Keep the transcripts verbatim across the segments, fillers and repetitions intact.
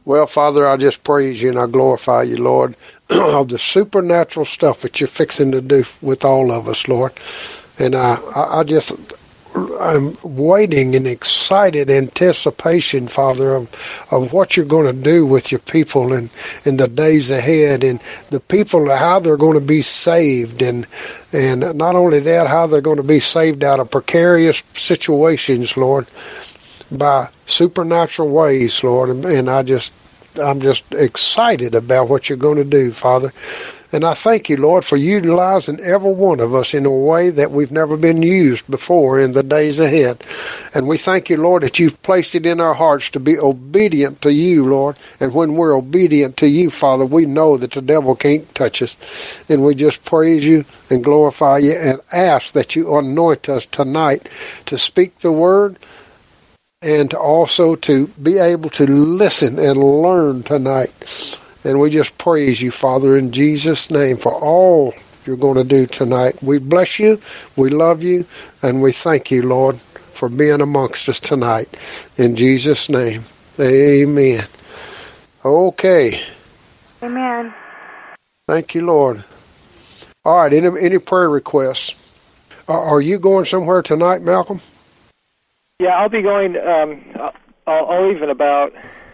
Well, Father, I just praise you and I glorify you, Lord, of the supernatural stuff that you're fixing to do with all of us, Lord. And I, I just, I'm waiting in excited anticipation, Father, of, of what you're going to do with your people in, in the days ahead, and the people, how they're going to be saved, and and not only that, how they're going to be saved out of precarious situations, Lord, by supernatural ways, Lord. And, and I just, I'm just excited about what you're going to do, Father. And I thank you, Lord, for utilizing every one of us in a way that we've never been used before in the days ahead. And we thank you, Lord, that you've placed it in our hearts to be obedient to you, Lord. And when we're obedient to you, Father, we know that the devil can't touch us. And we just praise you and glorify you and ask that you anoint us tonight to speak the word, and also to be able to listen and learn tonight. And we just praise you, Father, in Jesus' name for all you're going to do tonight. We bless you, we love you, and we thank you, Lord, for being amongst us tonight. In Jesus' name, amen. Okay. Amen. Thank you, Lord. All right, any, any prayer requests? Are, are you going somewhere tonight, Malcolm? Yeah, I'll be going, um, I'll, I'll leave in about,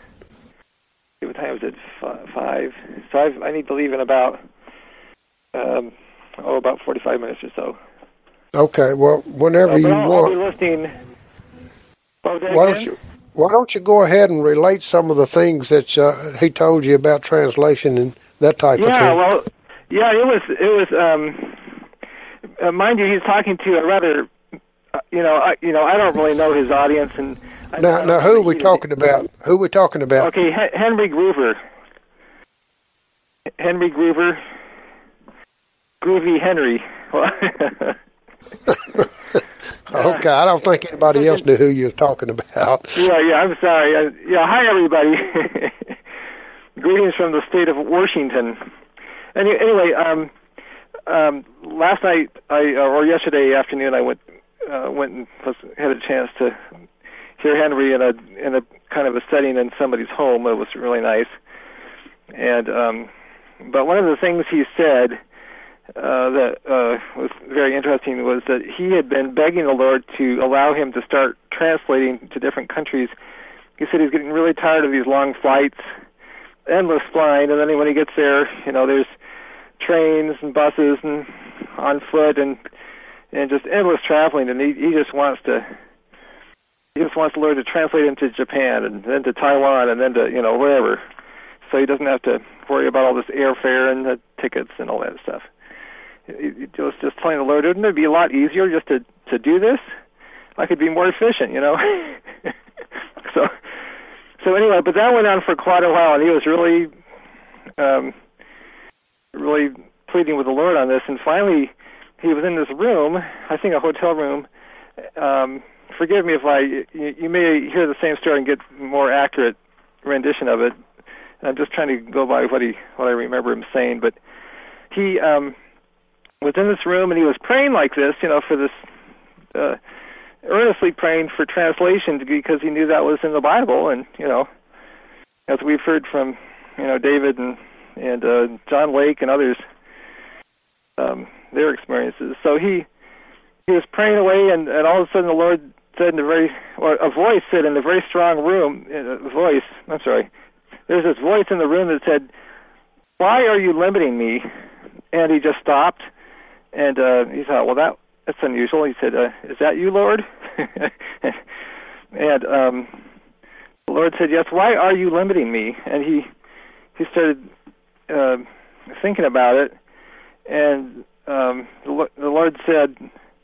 what time is it, five? So I've, I need to leave in about, um, oh, about forty-five minutes or so. Okay, well, whenever so, you I'll, want. I'll be listening. What was that why again? don't you Why don't you go ahead and relate some of the things that uh, he told you about translation and that type yeah, of thing? Yeah, well, yeah, it was, it was, um, uh, mind you, he's talking to a rather, uh, you know, I, you know, I don't really know his audience, and I, now, I now, who are we talking about? Who are we talking about? Okay, H- Henry Groover. Henry Groover. Groovy Henry. Okay, I don't think anybody else knew who you were talking about. Yeah, yeah, I'm sorry. Uh, yeah, hi, everybody. Greetings from the state of Washington. Any, anyway, um, um, last night, I or yesterday afternoon, I went uh, went and was, had a chance to hear Henry in a in a kind of a setting in somebody's home. It was really nice. And um, but one of the things he said uh, that uh, was very interesting was that he had been begging the Lord to allow him to start translating to different countries. He said he's getting really tired of these long flights, endless flying, and then when he gets there, you know, there's trains and buses and on foot and and just endless traveling, and he, he just wants to he just wants the Lord to translate him to Japan and then to Taiwan and then to, you know, wherever, so he doesn't have to worry about all this airfare and the tickets and all that stuff. He was just telling the Lord, wouldn't it be a lot easier just to to do this? I could be more efficient, you know. so so anyway, but that went on for quite a while, and he was really um, really pleading with the Lord on this, and finally he was in this room, I think a hotel room. Um, forgive me if I, you, you may hear the same story and get more accurate rendition of it. I'm just trying to go by what he, what I remember him saying, but he um, was in this room and he was praying like this, you know, for this, uh, earnestly praying for translation because he knew that was in the Bible, and you know, as we've heard from, you know, David and and uh, John Lake and others, um, their experiences. So he he was praying away, and, and all of a sudden the Lord said in a very, or a voice said in a very strong room, a voice, I'm sorry, there's this voice in the room that said, "Why are you limiting me?" And he just stopped, and uh, he thought, well, that that's unusual. He said, uh, "Is that you, Lord?" and um, the Lord said, "Yes. Why are you limiting me?" And he he started uh, thinking about it, and um, the, the Lord said,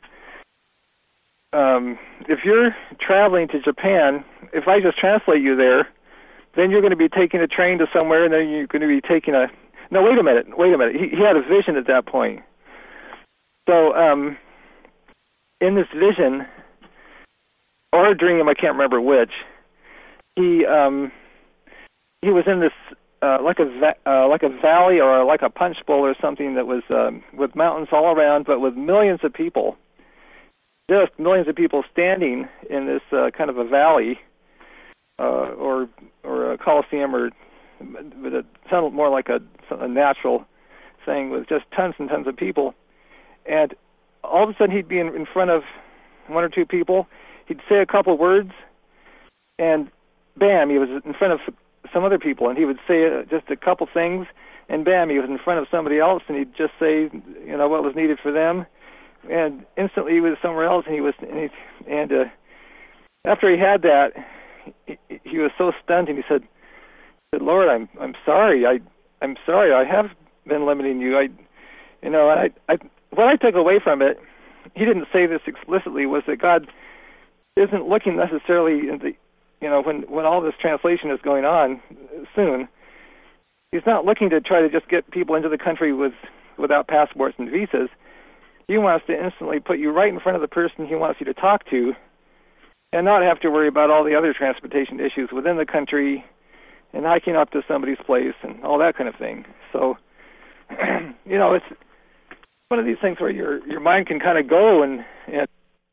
um, "If you're traveling to Japan, if I just translate you there, then you're going to be taking a train to somewhere, and then you're going to be taking a." No, wait a minute. Wait a minute. He, he had a vision at that point. So, um, in this vision, or a dream, I can't remember which, he um, he was in this uh, like a va- uh, like a valley or like a punch bowl or something that was um, with mountains all around, but with millions of people, just millions of people standing in this uh, kind of a valley, uh, or or a Coliseum, or but it sounded more like a, a natural thing with just tons and tons of people. And all of a sudden he'd be in, in front of one or two people. He'd say a couple words, and bam, he was in front of some other people, and he would say uh, just a couple things, and bam, he was in front of somebody else, and he'd just say, you know, what was needed for them, and instantly he was somewhere else, and he was, and, he, and uh, after he had that, he, he was so stunned, and he said, Lord, I'm I'm sorry, I I'm sorry, I have been limiting you, I, you know, I I what I took away from it, he didn't say this explicitly, was that God isn't looking necessarily in the, you know, when, when all this translation is going on soon, he's not looking to try to just get people into the country with without passports and visas. He wants to instantly put you right in front of the person he wants you to talk to and not have to worry about all the other transportation issues within the country and hiking up to somebody's place and all that kind of thing. So, you know, it's one of these things where your your mind can kind of go and, and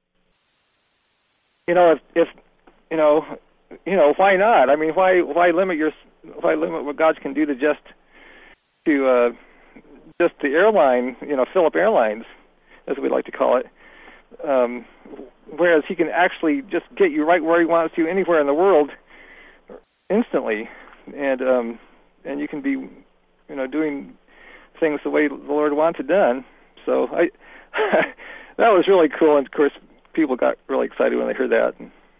you know, if, if you know, you know, why not? I mean, why why limit your why limit what God can do to just to uh, just the airline, you know, Philip Airlines, as we like to call it. Um, whereas He can actually just get you right where He wants you, anywhere in the world, instantly, and um, and you can be, you know, doing things the way the Lord wants it done. So I that was really cool, and of course people got really excited when they heard that.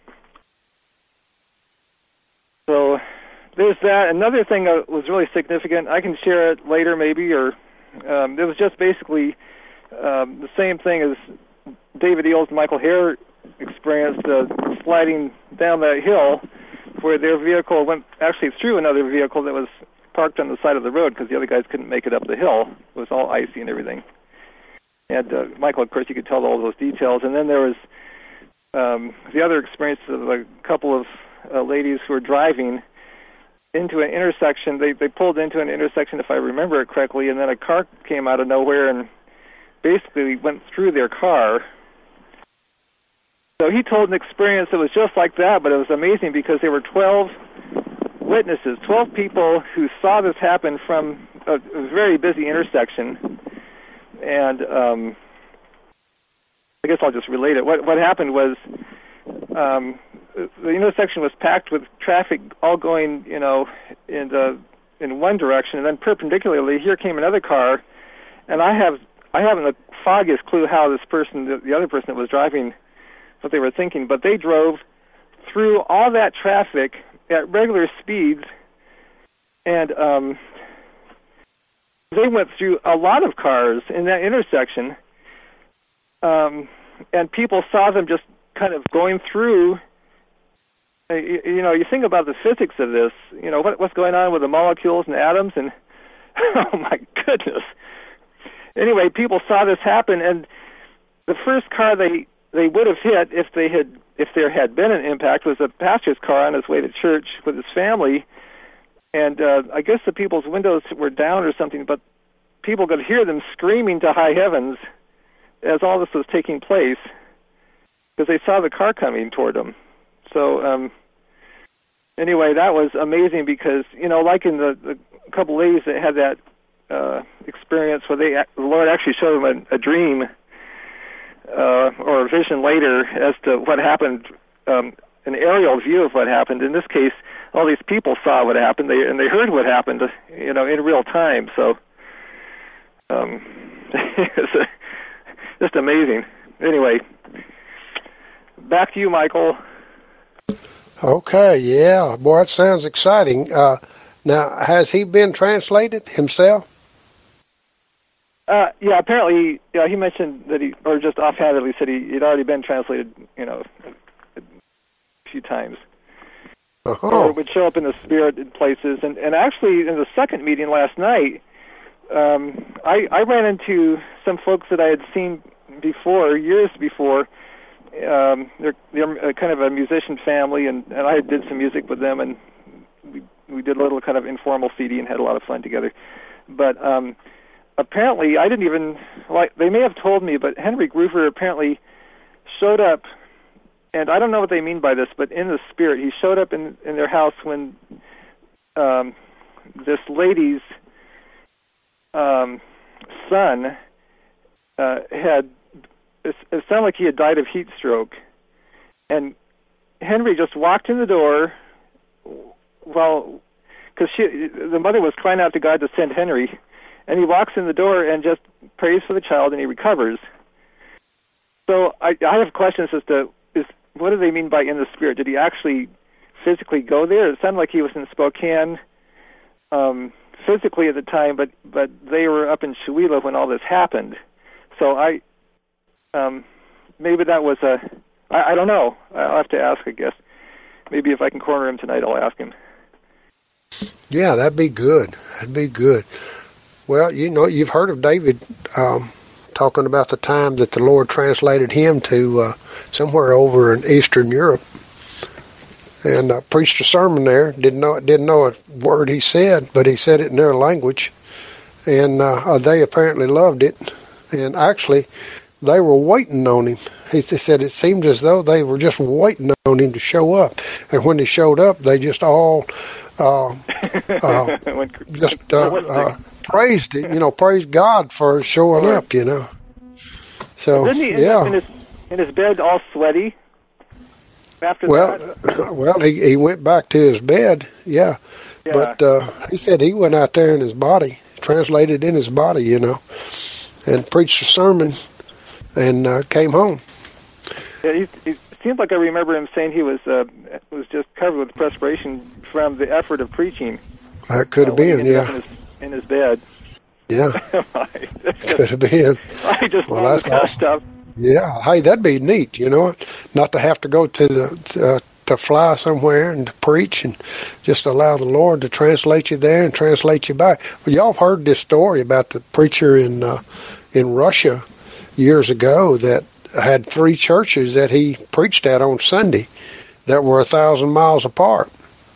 So there's that. Another thing that was really significant, I can share it later maybe, or um, it was just basically um, the same thing as David Eels and Michael Hare experienced, uh, sliding down that hill where their vehicle went actually through another vehicle that was parked on the side of the road because the other guys couldn't make it up the hill. It was all icy and everything. And uh, Michael, of course, you could tell all those details. And then there was um, the other experience of a couple of uh, ladies who were driving into an intersection. They they pulled into an intersection, if I remember it correctly, and then a car came out of nowhere and basically went through their car. So he told an experience that was just like that, but it was amazing because there were twelve witnesses, twelve people who saw this happen from a, a very busy intersection. And um, I guess I'll just relate it. What what happened was um, the intersection was packed with traffic, all going, you know, in the in one direction, and then perpendicularly, here came another car, and I have I haven't the foggiest clue how this person, the, the other person that was driving, what they were thinking, but they drove through all that traffic at regular speeds, and um, they went through a lot of cars in that intersection, um, and people saw them just kind of going through. Uh, you, you know, you think about the physics of this, you know, what, what's going on with the molecules and atoms, and oh my goodness. Anyway, people saw this happen, and the first car they, they would have hit if they had if there had been an impact was a pastor's car on his way to church with his family. And uh, I guess the people's windows were down or something, but people could hear them screaming to high heavens as all this was taking place because they saw the car coming toward them. So um, anyway, that was amazing because, you know, like in the, the couple ladies that had that uh, experience where they, the Lord actually showed them a, a dream uh, or a vision later as to what happened, um, an aerial view of what happened. In this case, all these people saw what happened, they, and they heard what happened, you know, in real time. So, um, it's just amazing. Anyway, back to you, Michael. Okay, yeah, boy, that sounds exciting. Uh, now, has he been translated himself? Uh, yeah, apparently, yeah, he mentioned that he, or just offhandedly said he, he'd already been translated, you know, a few times. Uh-huh. Or would show up in the spirit in places. And, and actually, in the second meeting last night, um, I, I ran into some folks that I had seen before, years before. Um, they're, they're kind of a musician family, and, and I did some music with them, and we, we did a little kind of informal C D and had a lot of fun together. But um, apparently, I didn't even, like, they may have told me, but Henry Groover apparently showed up and I don't know what they mean by this, but in the spirit, he showed up in in their house when um, this lady's um, son uh, had. It, it sounded like he had died of heat stroke, and Henry just walked in the door. Well, because she, the mother was crying out to God to send Henry, and he walks in the door and just prays for the child, and he recovers. So I, I have questions as to is what do they mean by in the spirit? Did he actually physically go there? It sounded like he was in Spokane um, physically at the time, but but they were up in Chewelah when all this happened. So I um, maybe that was a I, I don't know. I'll have to ask, I guess. Maybe if I can corner him tonight, I'll ask him. Yeah, that'd be good. That'd be good. Well, you know, you've heard of David um, talking about the time that the Lord translated him to uh, somewhere over in Eastern Europe, and uh, preached a sermon there. Didn't know didn't know a word he said, but he said it in their language, and uh, they apparently loved it. And actually, they were waiting on him. He said it seemed as though they were just waiting on him to show up, and when he showed up, they just all uh, uh, just uh, uh, praised it. You know, praised God for showing up. You know. So Didn't he end yeah. up in his, in his bed all sweaty after well, that? well, he he went back to his bed. Yeah, yeah. but uh, he said he went out there in his body, translated in his body. You know, and preached a sermon, and uh, came home. Yeah, he, he seems like I remember him saying he was uh, was just covered with perspiration from the effort of preaching. That could have uh, been, yeah. In his, in his bed. Yeah. Could have been. I just well, love that's that kind of awesome. stuff. Yeah. Hey, that'd be neat, you know, not to have to go to the uh, to fly somewhere and to preach, and just allow the Lord to translate you there and translate you back. Well, y'all have heard this story about the preacher in uh, in Russia years ago that had three churches that he preached at on Sunday that were a thousand miles apart.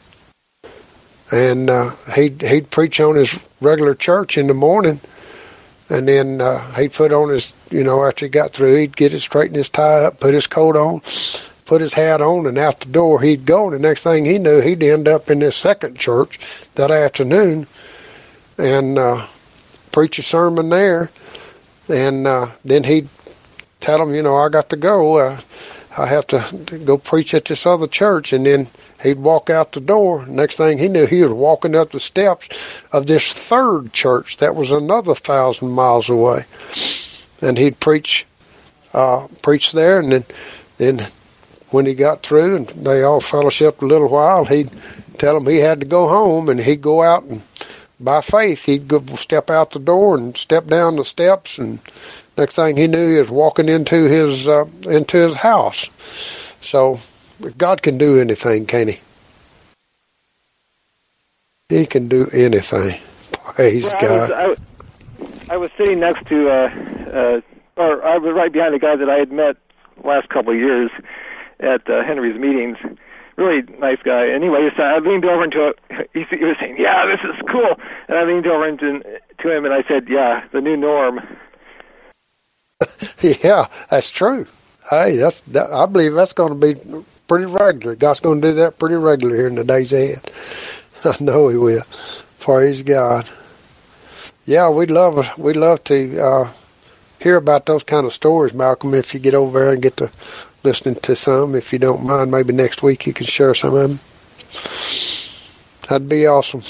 And uh, he'd, he'd preach on his regular church in the morning, and then uh, he'd put on his, you know, after he got through, he'd get it, straighten his tie up, put his coat on, put his hat on, and out the door he'd go. And the next thing he knew, he'd end up in this second church that afternoon and uh, preach a sermon there. And uh, then he'd tell them, you know, I got to go. Uh, I have to, to go preach at this other church. And then he'd walk out the door. Next thing he knew, he was walking up the steps of this third church that was another thousand miles away. And he'd preach, uh, preach there. And then, then when he got through and they all fellowshiped a little while, he'd tell them he had to go home, and he'd go out, and by faith, he'd go step out the door and step down the steps, and next thing he knew, he was walking into his uh, into his house. So God can do anything, can't he? He can do anything. Praise well, God. I was, I, I was sitting next to, uh, uh, or I was right behind a guy that I had met last couple of years at uh, Henry's meetings. Really nice guy. Anyway, so I leaned over into it. He, he was saying, "Yeah, this is cool," and I leaned over into to him and I said, "Yeah, the new norm." Yeah, that's true. Hey, that's that, I believe that's going to be pretty regular. God's going to do that pretty regular here in the days ahead. I know He will. Praise God. Yeah, we'd love we'd love to uh, hear about those kind of stories, Malcolm. If you get over there and get to listening to some, if you don't mind, maybe next week you can share some of them. That'd be awesome.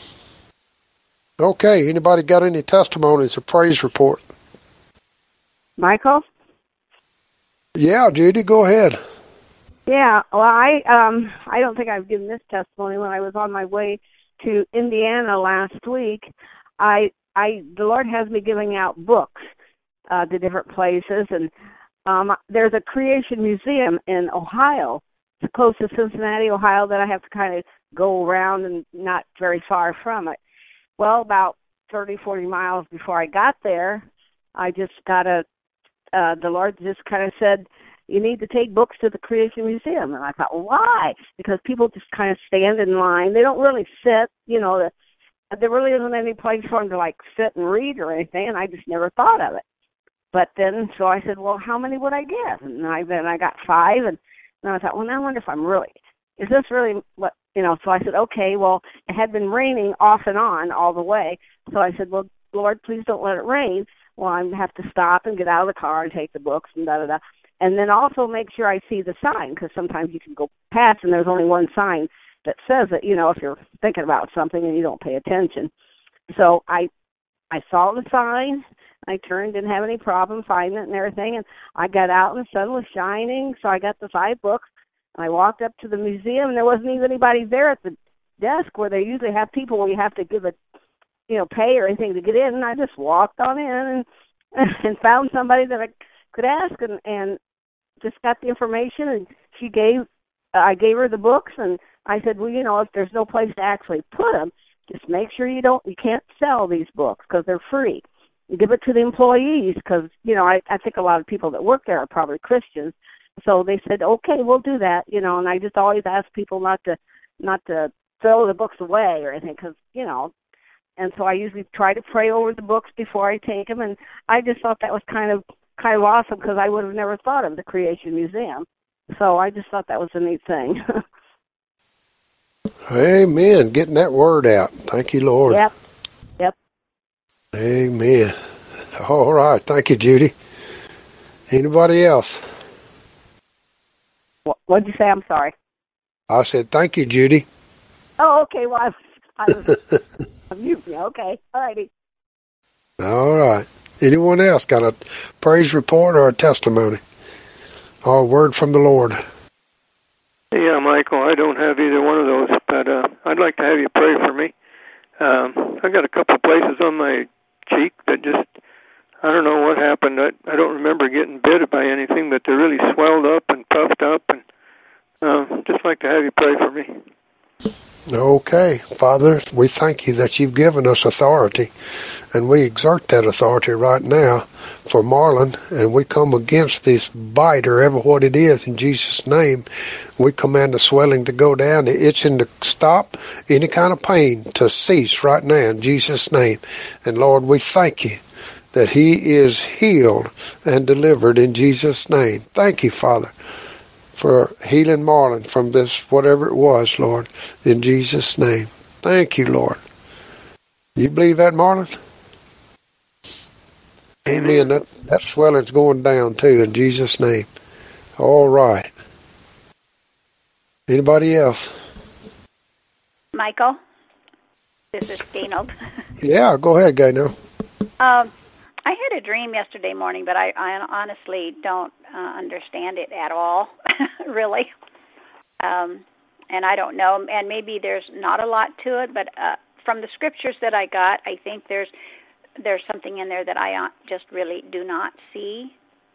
Okay, anybody got any testimonies or praise report? Michael? Yeah, Judy, go ahead. Yeah, well, I um, I don't think I've given this testimony. When I was on my way to Indiana last week, I, I, the Lord has me giving out books uh, to different places, and um, there's a Creation Museum in Ohio. It's close to Cincinnati, Ohio, that I have to kind of go around and not very far from it. Well, about thirty, forty miles before I got there, I just got a, uh, the Lord just kind of said, you need to take books to the Creation Museum. And I thought, well, why? Because people just kind of stand in line. They don't really sit, you know, the, there really isn't any place for them to, like, sit and read or anything, and I just never thought of it. But then, so I said, well, how many would I get? And I, then I got five, and And I thought, well, now I wonder if I'm really, is this really what, you know, so I said, okay, well, it had been raining off and on all the way. So I said, well, Lord, please don't let it rain. Well, I have to stop and get out of the car and take the books and da-da-da. And then also make sure I see the sign, because sometimes you can go past and there's only one sign that says it, you know, if you're thinking about something and you don't pay attention. So I I saw the sign. I turned, didn't have any problem finding it and everything. And I got out and the sun was shining, so I got the five books. And I walked up to the museum, and there wasn't even anybody there at the desk where they usually have people where you have to give a, you know, pay or anything to get in. And I just walked on in and, and found somebody that I could ask and, and just got the information. And she gave, uh, I gave her the books, and I said, well, you know, if there's no place to actually put them, just make sure you don't, you can't sell these books because they're free. You give it to the employees because, you know, I, I think a lot of people that work there are probably Christians. So they said, okay, we'll do that, you know, and I just always ask people not to, not to throw the books away or anything because, you know, and so I usually try to pray over the books before I take them. And I just thought that was kind of, kind of awesome because I would have never thought of the Creation Museum. So I just thought that was a neat thing. Amen. Getting that word out. Thank you, Lord. Yep. Yep. Amen. All right. Thank you, Judy. Anybody else? What did you say? I'm sorry. I said, thank you, Judy. Oh, okay. Well, I was, I was I'm mute. Okay. All righty. All right. Anyone else got a praise report or a testimony or a word from the Lord? Yeah, Michael, I don't have either one of those, but uh, I'd like to have you pray for me. Um, I got a couple of places on my cheek that just, I don't know what happened. I, I don't remember getting bit by anything, but they're really swelled up and puffed up, and uh, just like to have you pray for me. Okay. Father, we thank you that you've given us authority, and we exert that authority right now for Marlon, and we come against this bite or ever what it is in Jesus' name. We command the swelling to go down, the itching to stop, any kind of pain to cease right now in Jesus' name. And Lord, we thank you that he is healed and delivered in Jesus' name. Thank you, Father, for healing Marlon from this, whatever it was, Lord, in Jesus' name. Thank you, Lord. You believe that, Marlon? Amen. That, that swelling's going down, too, in Jesus' name. All right. Anybody else? Michael, this is Gaynell. Yeah, go ahead, Gaynell. Um, I had a dream yesterday morning, but I, I honestly don't uh, understand it at all, really. Um, and I don't know, and maybe there's not a lot to it, but uh, from the scriptures that I got, I think there's there's something in there that I just really do not see.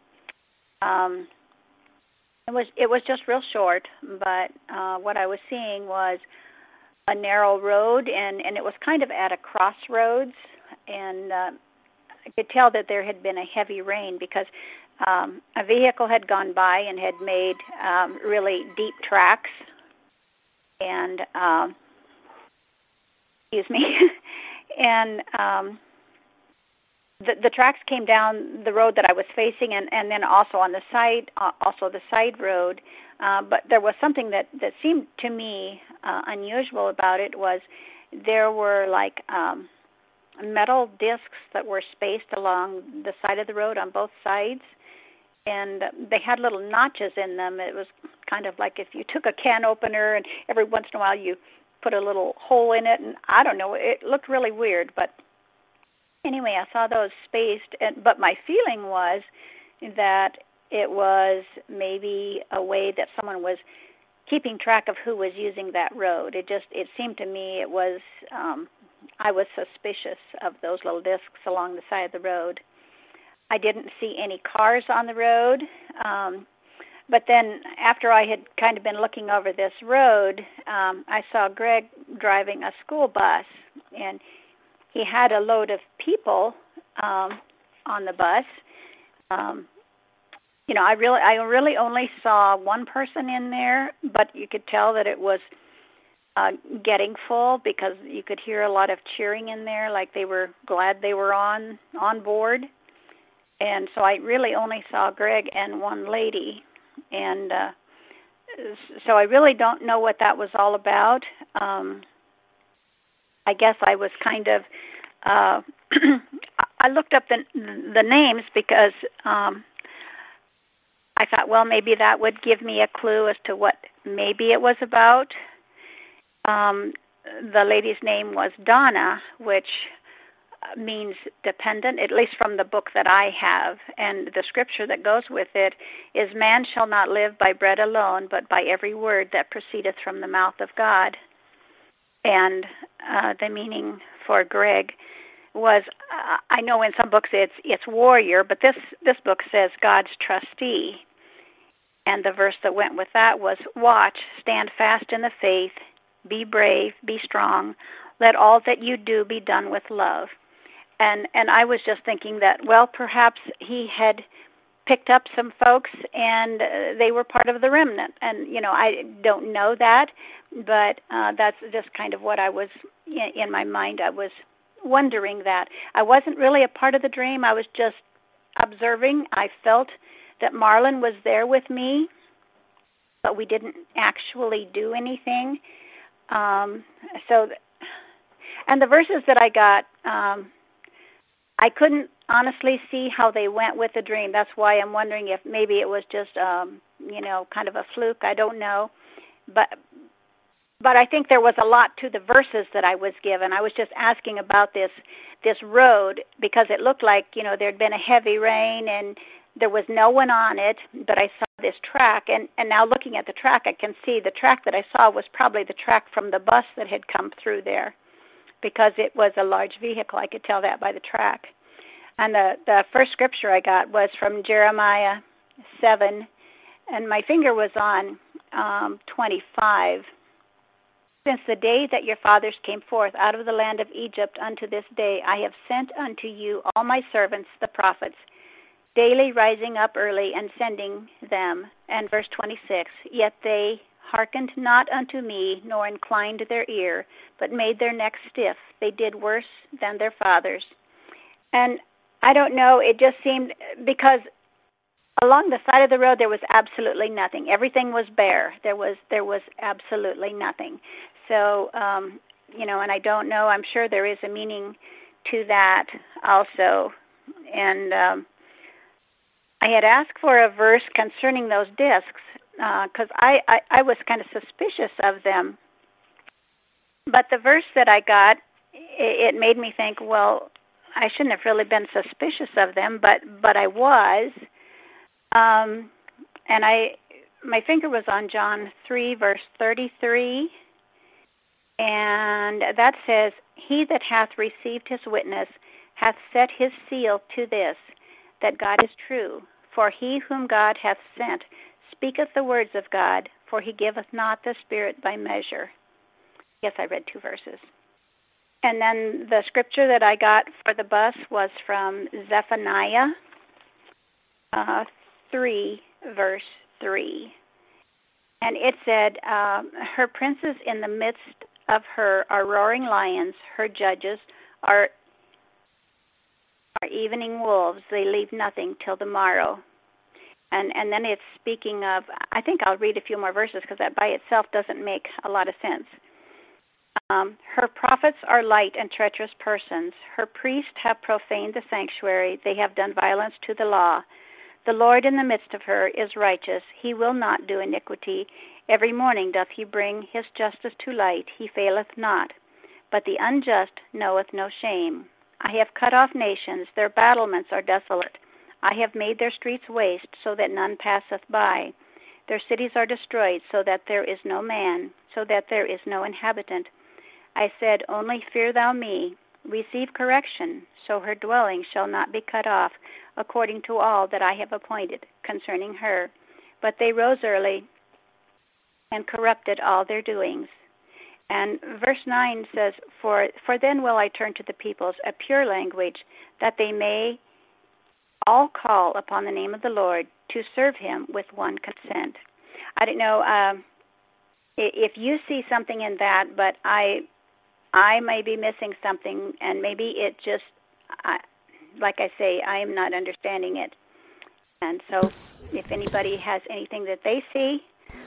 Um, it was it was just real short, but uh, what I was seeing was a narrow road, and, and it was kind of at a crossroads, and uh, I could tell that there had been a heavy rain because um, a vehicle had gone by and had made um, really deep tracks, and um, excuse me, and um, the, the tracks came down the road that I was facing, and, and then also on the side, uh, also the side road. Uh, but there was something that, that seemed to me uh, unusual about it was there were like um, metal discs that were spaced along the side of the road on both sides, and they had little notches in them. It was kind of like if you took a can opener and every once in a while you put a little hole in it, and I don't know, it looked really weird, but anyway, I saw those spaced, and, but my feeling was that it was maybe a way that someone was keeping track of who was using that road. It just, it seemed to me it was, um, I was suspicious of those little discs along the side of the road. I didn't see any cars on the road, um, but then after I had kind of been looking over this road, um, I saw Greg driving a school bus, and he had a load of people um, on the bus. Um, you know, I really, I really only saw one person in there, but you could tell that it was uh, getting full because you could hear a lot of cheering in there, like they were glad they were on on board. And so I really only saw Greg and one lady, and uh, so I really don't know what that was all about. Um, I guess I was kind of, uh, I looked up the the names because um, I thought, well, maybe that would give me a clue as to what maybe it was about. Um, the lady's name was Donna, which means dependent, at least from the book that I have. And the scripture that goes with it is, man shall not live by bread alone, but by every word that proceedeth from the mouth of God. And uh, the meaning for Greg was, uh, I know in some books it's it's warrior, but this, this book says God's trustee. And the verse that went with that was, watch, stand fast in the faith, be brave, be strong, let all that you do be done with love. And and I was just thinking that, well, perhaps he had picked up some folks and uh, they were part of the remnant. And, you know, I don't know that, but uh, that's just kind of what I was, in, in my mind, I was wondering that. I wasn't really a part of the dream. I was just observing. I felt that Marlon was there with me, but we didn't actually do anything. Um, so, and the verses that I got, um, I couldn't honestly see how they went with the dream. That's why I'm wondering if maybe it was just, um, you know, kind of a fluke. I don't know. But but I think there was a lot to the verses that I was given. I was just asking about this this road because it looked like, you know, there'd been a heavy rain and there was no one on it, but I saw this track. And, and now looking at the track, I can see the track that I saw was probably the track from the bus that had come through there, because it was a large vehicle. I could tell that by the track. And the, the first scripture I got was from Jeremiah seven, and my finger was on um, twenty-five. Since the day that your fathers came forth out of the land of Egypt unto this day, I have sent unto you all my servants, the prophets, daily rising up early and sending them. And verse twenty-six, yet they hearkened not unto me, nor inclined their ear, but made their necks stiff. They did worse than their fathers. And I don't know, it just seemed, because along the side of the road there was absolutely nothing. Everything was bare. There was there was absolutely nothing. So, um, you know, and I don't know, I'm sure there is a meaning to that also. And um, I had asked for a verse concerning those discs, because uh, I, I, I was kind of suspicious of them. But the verse that I got, it, it made me think, well, I shouldn't have really been suspicious of them, but, but I was. Um, and I, my finger was on John three, verse thirty-three, and that says, he that hath received his witness hath set his seal to this, that God is true. For he whom God hath sent speaketh the words of God, for he giveth not the Spirit by measure. Yes, I read two verses. And then the scripture that I got for the bus was from Zephaniah uh, three, verse three. And it said, uh, her princes in the midst of her are roaring lions, her judges are, are evening wolves. They leave nothing till the morrow. And and then it's speaking of, I think I'll read a few more verses because that by itself doesn't make a lot of sense. Um, her prophets are light and treacherous persons. Her priests have profaned the sanctuary. They have done violence to the law. The Lord in the midst of her is righteous. He will not do iniquity. Every morning doth he bring his justice to light. He faileth not. But the unjust knoweth no shame. I have cut off nations. Their battlements are desolate. I have made their streets waste, so that none passeth by. Their cities are destroyed, so that there is no man, so that there is no inhabitant. I said, only fear thou me. Receive correction, so her dwelling shall not be cut off, according to all that I have appointed concerning her. But they rose early and corrupted all their doings. And verse nine says, For, for then will I turn to the peoples a pure language, that they may all call upon the name of the Lord to serve him with one consent. I don't know um, if you see something in that, but I I may be missing something, and maybe it just, I, like I say, I am not understanding it. And so if anybody has anything that they see,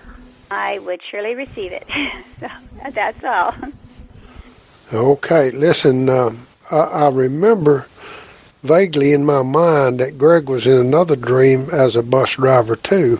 I would surely receive it. So that's all. Okay, listen, um, I, I remember vaguely in my mind that Greg was in another dream as a bus driver too.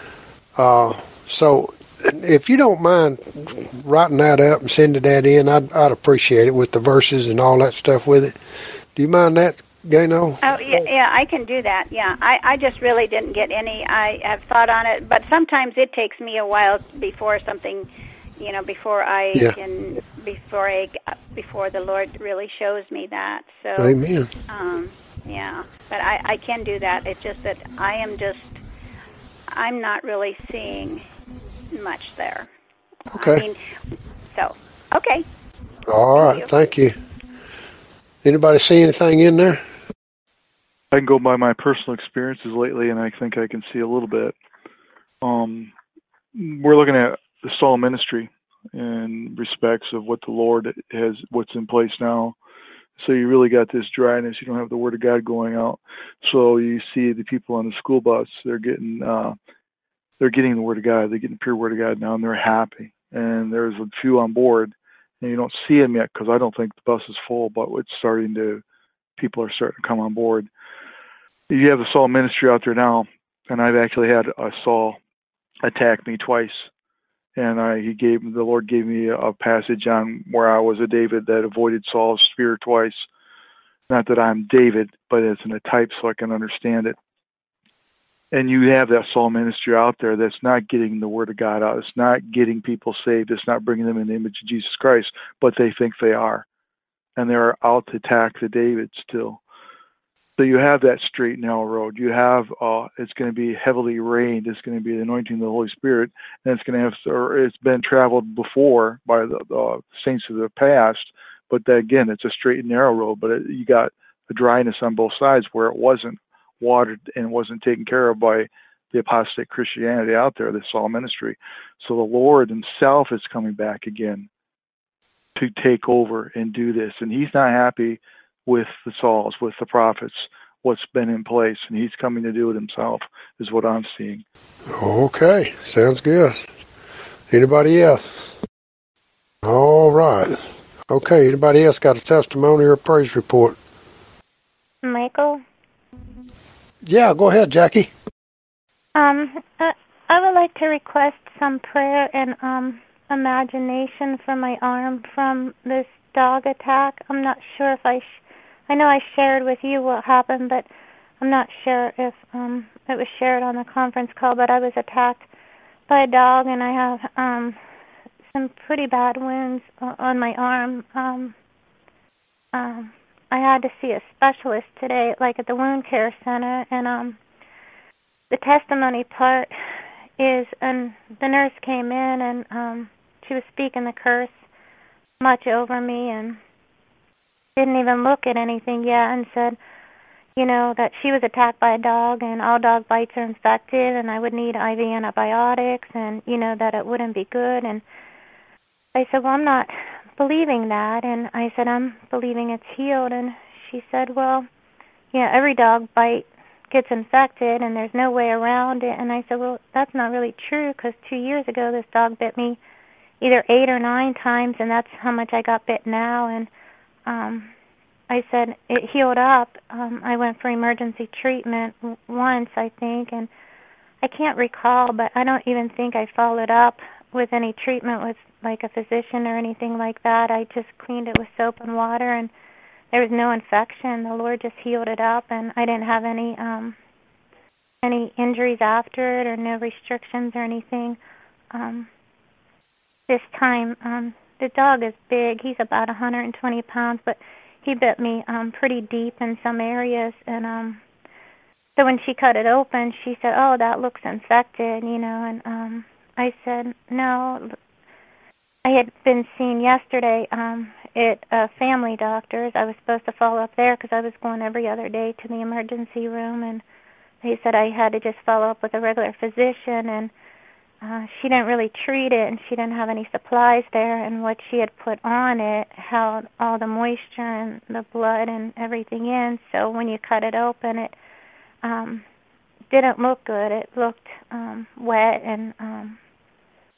Uh, so if you don't mind writing that up and sending that in, I'd, I'd appreciate it with the verses and all that stuff with it. Do you mind that, Gano? Oh, yeah, yeah, I can do that, yeah. I, I just really didn't get any. I have thought on it, but sometimes it takes me a while before something, you know, before I yeah. can, before I, before the Lord really shows me that. So, Amen. Um, yeah, but I, I can do that. It's just that I am just, I'm not really seeing much there. Okay. I mean, so, okay. All Thank right, you. thank you. Anybody see anything in there? I can go by my personal experiences lately, and I think I can see a little bit. Um, we're looking at the Saul ministry in respects of what the Lord has, what's in place now. So you really got this dryness. You don't have the Word of God going out. So you see the people on the school bus. They're getting, uh, they're getting the Word of God. They're getting pure Word of God now, and they're happy. And there's a few on board, and you don't see them yet because I don't think the bus is full. But it's starting to, people are starting to come on board. You have the Saul ministry out there now, and I've actually had a Saul attack me twice. And I, he gave the Lord gave me a passage on where I was a David that avoided Saul's spear twice. Not that I'm David, but it's in a type so I can understand it. And you have that Saul ministry out there that's not getting the Word of God out. It's not getting people saved. It's not bringing them in the image of Jesus Christ, but they think they are. And they're out to attack the David still. So you have that straight and narrow road. You have, uh, it's going to be heavily rained. It's going to be the anointing of the Holy Spirit, and it's going to have, or it's been traveled before by the uh, saints of the past. But that, again, it's a straight and narrow road. But it, you got a dryness on both sides where it wasn't watered and wasn't taken care of by the apostate Christianity out there, the Saul ministry. So the Lord Himself is coming back again to take over and do this, and He's not happy with the Sauls, with the prophets, what's been in place, and He's coming to do it Himself, is what I'm seeing. Okay, sounds good. Anybody else? All right. Okay, anybody else got a testimony or a praise report? Michael? Yeah, go ahead, Jackie. Um, I, I would like to request some prayer and um imagination for my arm from this dog attack. I'm not sure if I... Sh- I know I shared with you what happened, but I'm not sure if um, it was shared on the conference call, but I was attacked by a dog, and I have um, some pretty bad wounds on my arm. Um, um, I had to see a specialist today, like at the wound care center, and um, the testimony part is, and the nurse came in, and um, she was speaking the curse much over me, and didn't even look at anything yet, and said, you know, that she was attacked by a dog and all dog bites are infected and I would need I V antibiotics and, you know, that it wouldn't be good. And I said, well, I'm not believing that. And I said, I'm believing it's healed. And she said, well, yeah, every dog bite gets infected and there's no way around it. And I said, well, that's not really true because two years ago this dog bit me either eight or nine times, and that's how much I got bit now. And um, I said it healed up. Um, I went for emergency treatment once, I think, and I can't recall, but I don't even think I followed up with any treatment with like a physician or anything like that. I just cleaned it with soap and water, and there was no infection. The Lord just healed it up, and I didn't have any um, any injuries after it or no restrictions or anything. Um, this time, um, the dog is big. He's about one hundred twenty pounds, but he bit me um, pretty deep in some areas. And um, so when she cut it open, she said, oh, that looks infected, you know. And um, I said, no. I had been seen yesterday um, at a family doctor's. I was supposed to follow up there because I was going every other day to the emergency room. And they said I had to just follow up with a regular physician. And Uh, she didn't really treat it, and she didn't have any supplies there, and what she had put on it held all the moisture and the blood and everything in, so when you cut it open, it um, didn't look good. It looked um, wet, and um,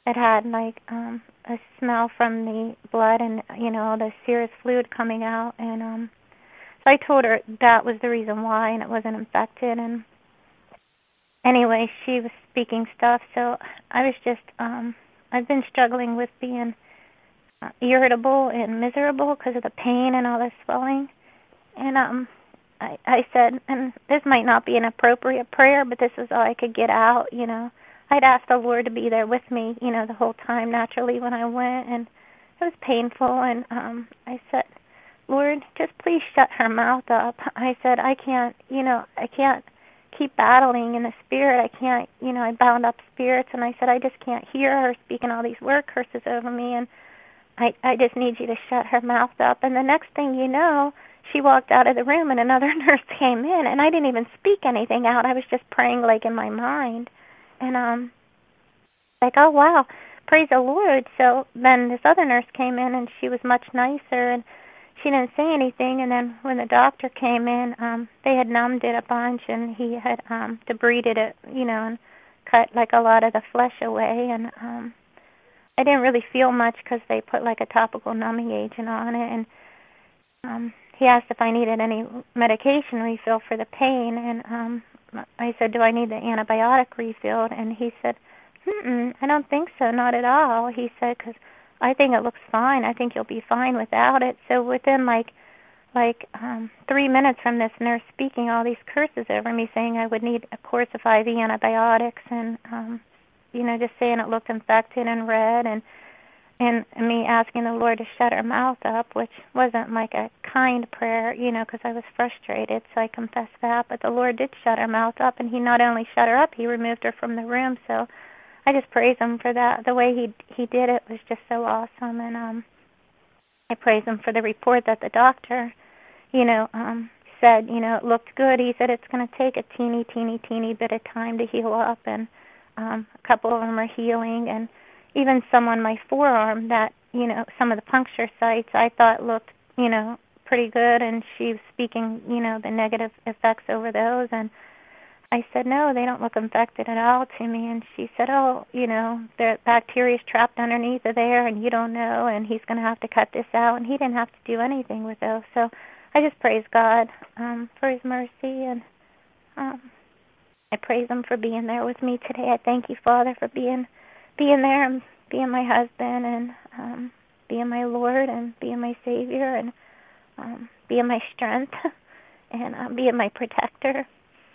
it had like um a smell from the blood and, you know, the serous fluid coming out. And um so I told her that was the reason why, and it wasn't infected. And anyway, she was speaking stuff, so I was just, um I've been struggling with being uh, irritable and miserable because of the pain and all the swelling. And um I, I said, and this might not be an appropriate prayer, but this is all I could get out, you know. I'd asked the Lord to be there with me, you know, the whole time naturally when I went, and it was painful. And um, I said, Lord, just please shut her mouth up. I said, I can't, you know, I can't keep battling in the spirit. I can't, you know, I bound up spirits, and I said, I just can't hear her speaking all these word curses over me, and I, I just need you to shut her mouth up. And the next thing you know, she walked out of the room, and another nurse came in, and I didn't even speak anything out. I was just praying like in my mind. And um, like, oh, wow, praise the Lord. So then this other nurse came in, and she was much nicer, and she didn't say anything. And then when the doctor came in, um, they had numbed it a bunch, and he had um, debrided it, you know, and cut like a lot of the flesh away. And um, I didn't really feel much because they put like a topical numbing agent on it. And um, he asked if I needed any medication refill for the pain, and um, I said, do I need the antibiotic refilled? And he said, Mm-mm, I don't think so, not at all. He said, because I think it looks fine. I think you'll be fine without it. So within like like um, three minutes from this nurse speaking all these curses over me, saying I would need a course of I V antibiotics, and um, you know, just saying it looked infected and red, and and me asking the Lord to shut her mouth up, which wasn't like a kind prayer, you know, because I was frustrated, so I confessed that. But the Lord did shut her mouth up, and he not only shut her up, he removed her from the room. So I just praise him for that. The way he he did it was just so awesome. And um, I praise him for the report that the doctor, you know, um, said, you know, it looked good. He said it's going to take a teeny, teeny, teeny bit of time to heal up, and um, a couple of them are healing. And even some on my forearm that, you know, some of the puncture sites I thought looked, you know, pretty good, and she was speaking, you know, the negative effects over those. And I said, no, they don't look infected at all to me. And she said, oh, you know, the bacteria's trapped underneath of there, and you don't know, and he's going to have to cut this out. And he didn't have to do anything with those. So I just praise God um, for his mercy, and um, I praise him for being there with me today. I thank you, Father, for being being there and being my husband, and um, being my Lord, and being my Savior, and um, being my strength, and um, being my protector.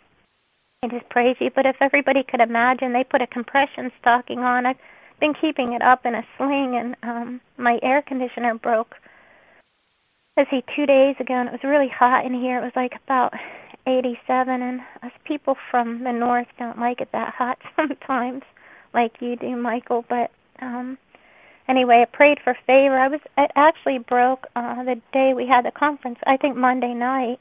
I just praise you. But if everybody could imagine, they put a compression stocking on. I've been keeping it up in a sling, and um, my air conditioner broke, let's see, two days ago, and it was really hot in here. It was like about eighty-seven, and us people from the north don't like it that hot sometimes, like you do, Michael. But um, anyway, I prayed for favor. I was it actually broke uh, the day we had the conference. I think Monday night.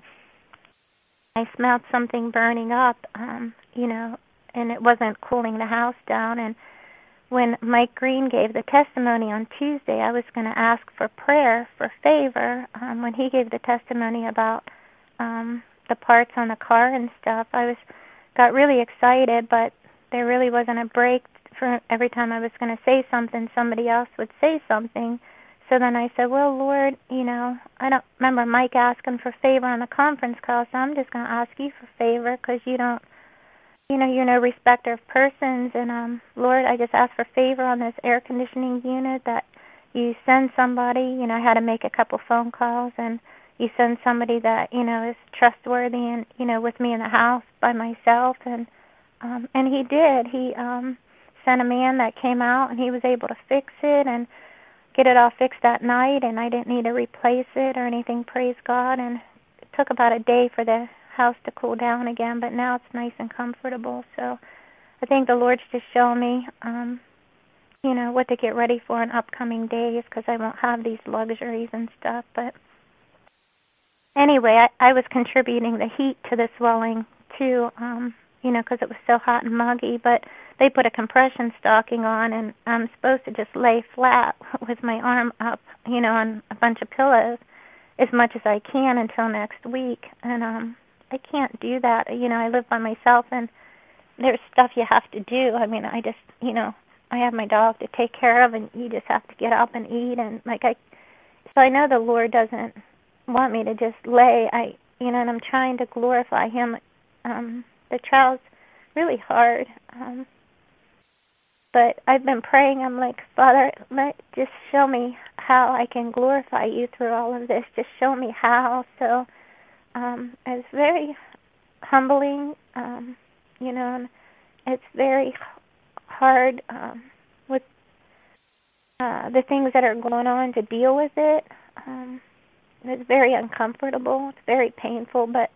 I smelled something burning up, um, you know, and it wasn't cooling the house down. And when Mike Green gave the testimony on Tuesday, I was going to ask for prayer for favor. Um, when he gave the testimony about um, the parts on the car and stuff, I was got really excited, but there really wasn't a break. For every time I was going to say something, somebody else would say something. So then I said, well, Lord, you know, I don't remember Mike asking for favor on the conference call, so I'm just going to ask you for favor, because you don't, you know, you're no respecter of persons. And, um, Lord, I just ask for favor on this air conditioning unit, that you send somebody. You know, I had to make a couple phone calls, and you send somebody that, you know, is trustworthy and, you know, with me in the house by myself. And um, and he did. He um, sent a man that came out, and he was able to fix it and get it all fixed that night, and I didn't need to replace it or anything, praise God. And it took about a day for the house to cool down again, but now it's nice and comfortable. So I think the Lord's just showing me, um, you know, what to get ready for in upcoming days, because I won't have these luxuries and stuff. But anyway, I, I was contributing the heat to the swelling too, um, you know, because it was so hot and muggy, but they put a compression stocking on, and I'm supposed to just lay flat with my arm up, you know, on a bunch of pillows as much as I can until next week. And um, I can't do that. You know, I live by myself, and there's stuff you have to do. I mean, I just, you know, I have my dog to take care of, and you just have to get up and eat, and like I, so I know the Lord doesn't want me to just lay. I, you know, and I'm trying to glorify Him. Um, the trial's really hard, um, but I've been praying. I'm like, Father, let just show me how I can glorify You through all of this. Just show me how. So um, it's very humbling, um, you know, and it's very hard um, with uh, the things that are going on to deal with it. Um, it's very uncomfortable. It's very painful, but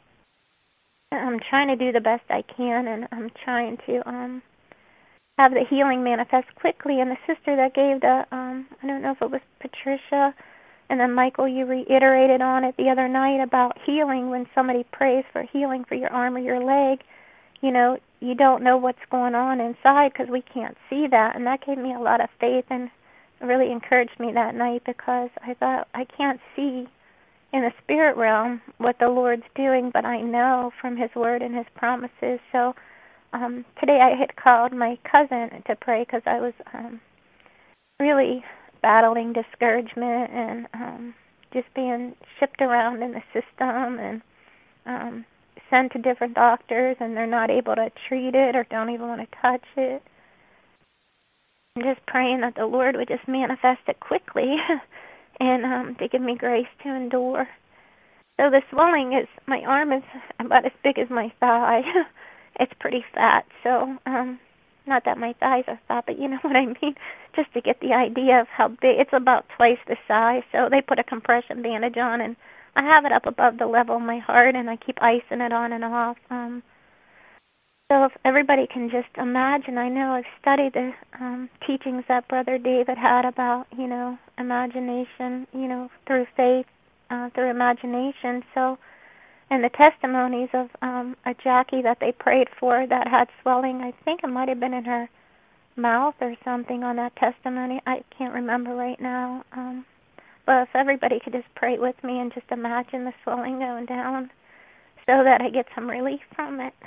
I'm trying to do the best I can, and I'm trying to um, have the healing manifest quickly. And the sister that gave the, um, I don't know if it was Patricia, and then Michael, you reiterated on it the other night about healing. When somebody prays for healing for your arm or your leg, you know, you don't know what's going on inside because we can't see that. And that gave me a lot of faith and really encouraged me that night, because I thought, I can't see in the spirit realm what the Lord's doing, but I know from His word and His promises. So um, today I had called my cousin to pray because I was um, really battling discouragement and um, just being shipped around in the system and um, sent to different doctors, and they're not able to treat it or don't even want to touch it. I'm just praying that the Lord would just manifest it quickly and um, to give me grace to endure. So the swelling is, my arm is about as big as my thigh. It's pretty fat, so um, not that my thighs are fat, but you know what I mean, just to get the idea of how big. It's about twice the size, so they put a compression bandage on, and I have it up above the level of my heart, and I keep icing it on and off. Um, so if everybody can just imagine, I know I've studied the um, teachings that Brother David had about, you know, imagination, you know, through faith, uh, through imagination. So, and the testimonies of um, a Jackie that they prayed for that had swelling, I think it might have been in her mouth or something on that testimony. I can't remember right now. Um, but if everybody could just pray with me and just imagine the swelling going down so that I get some relief from it.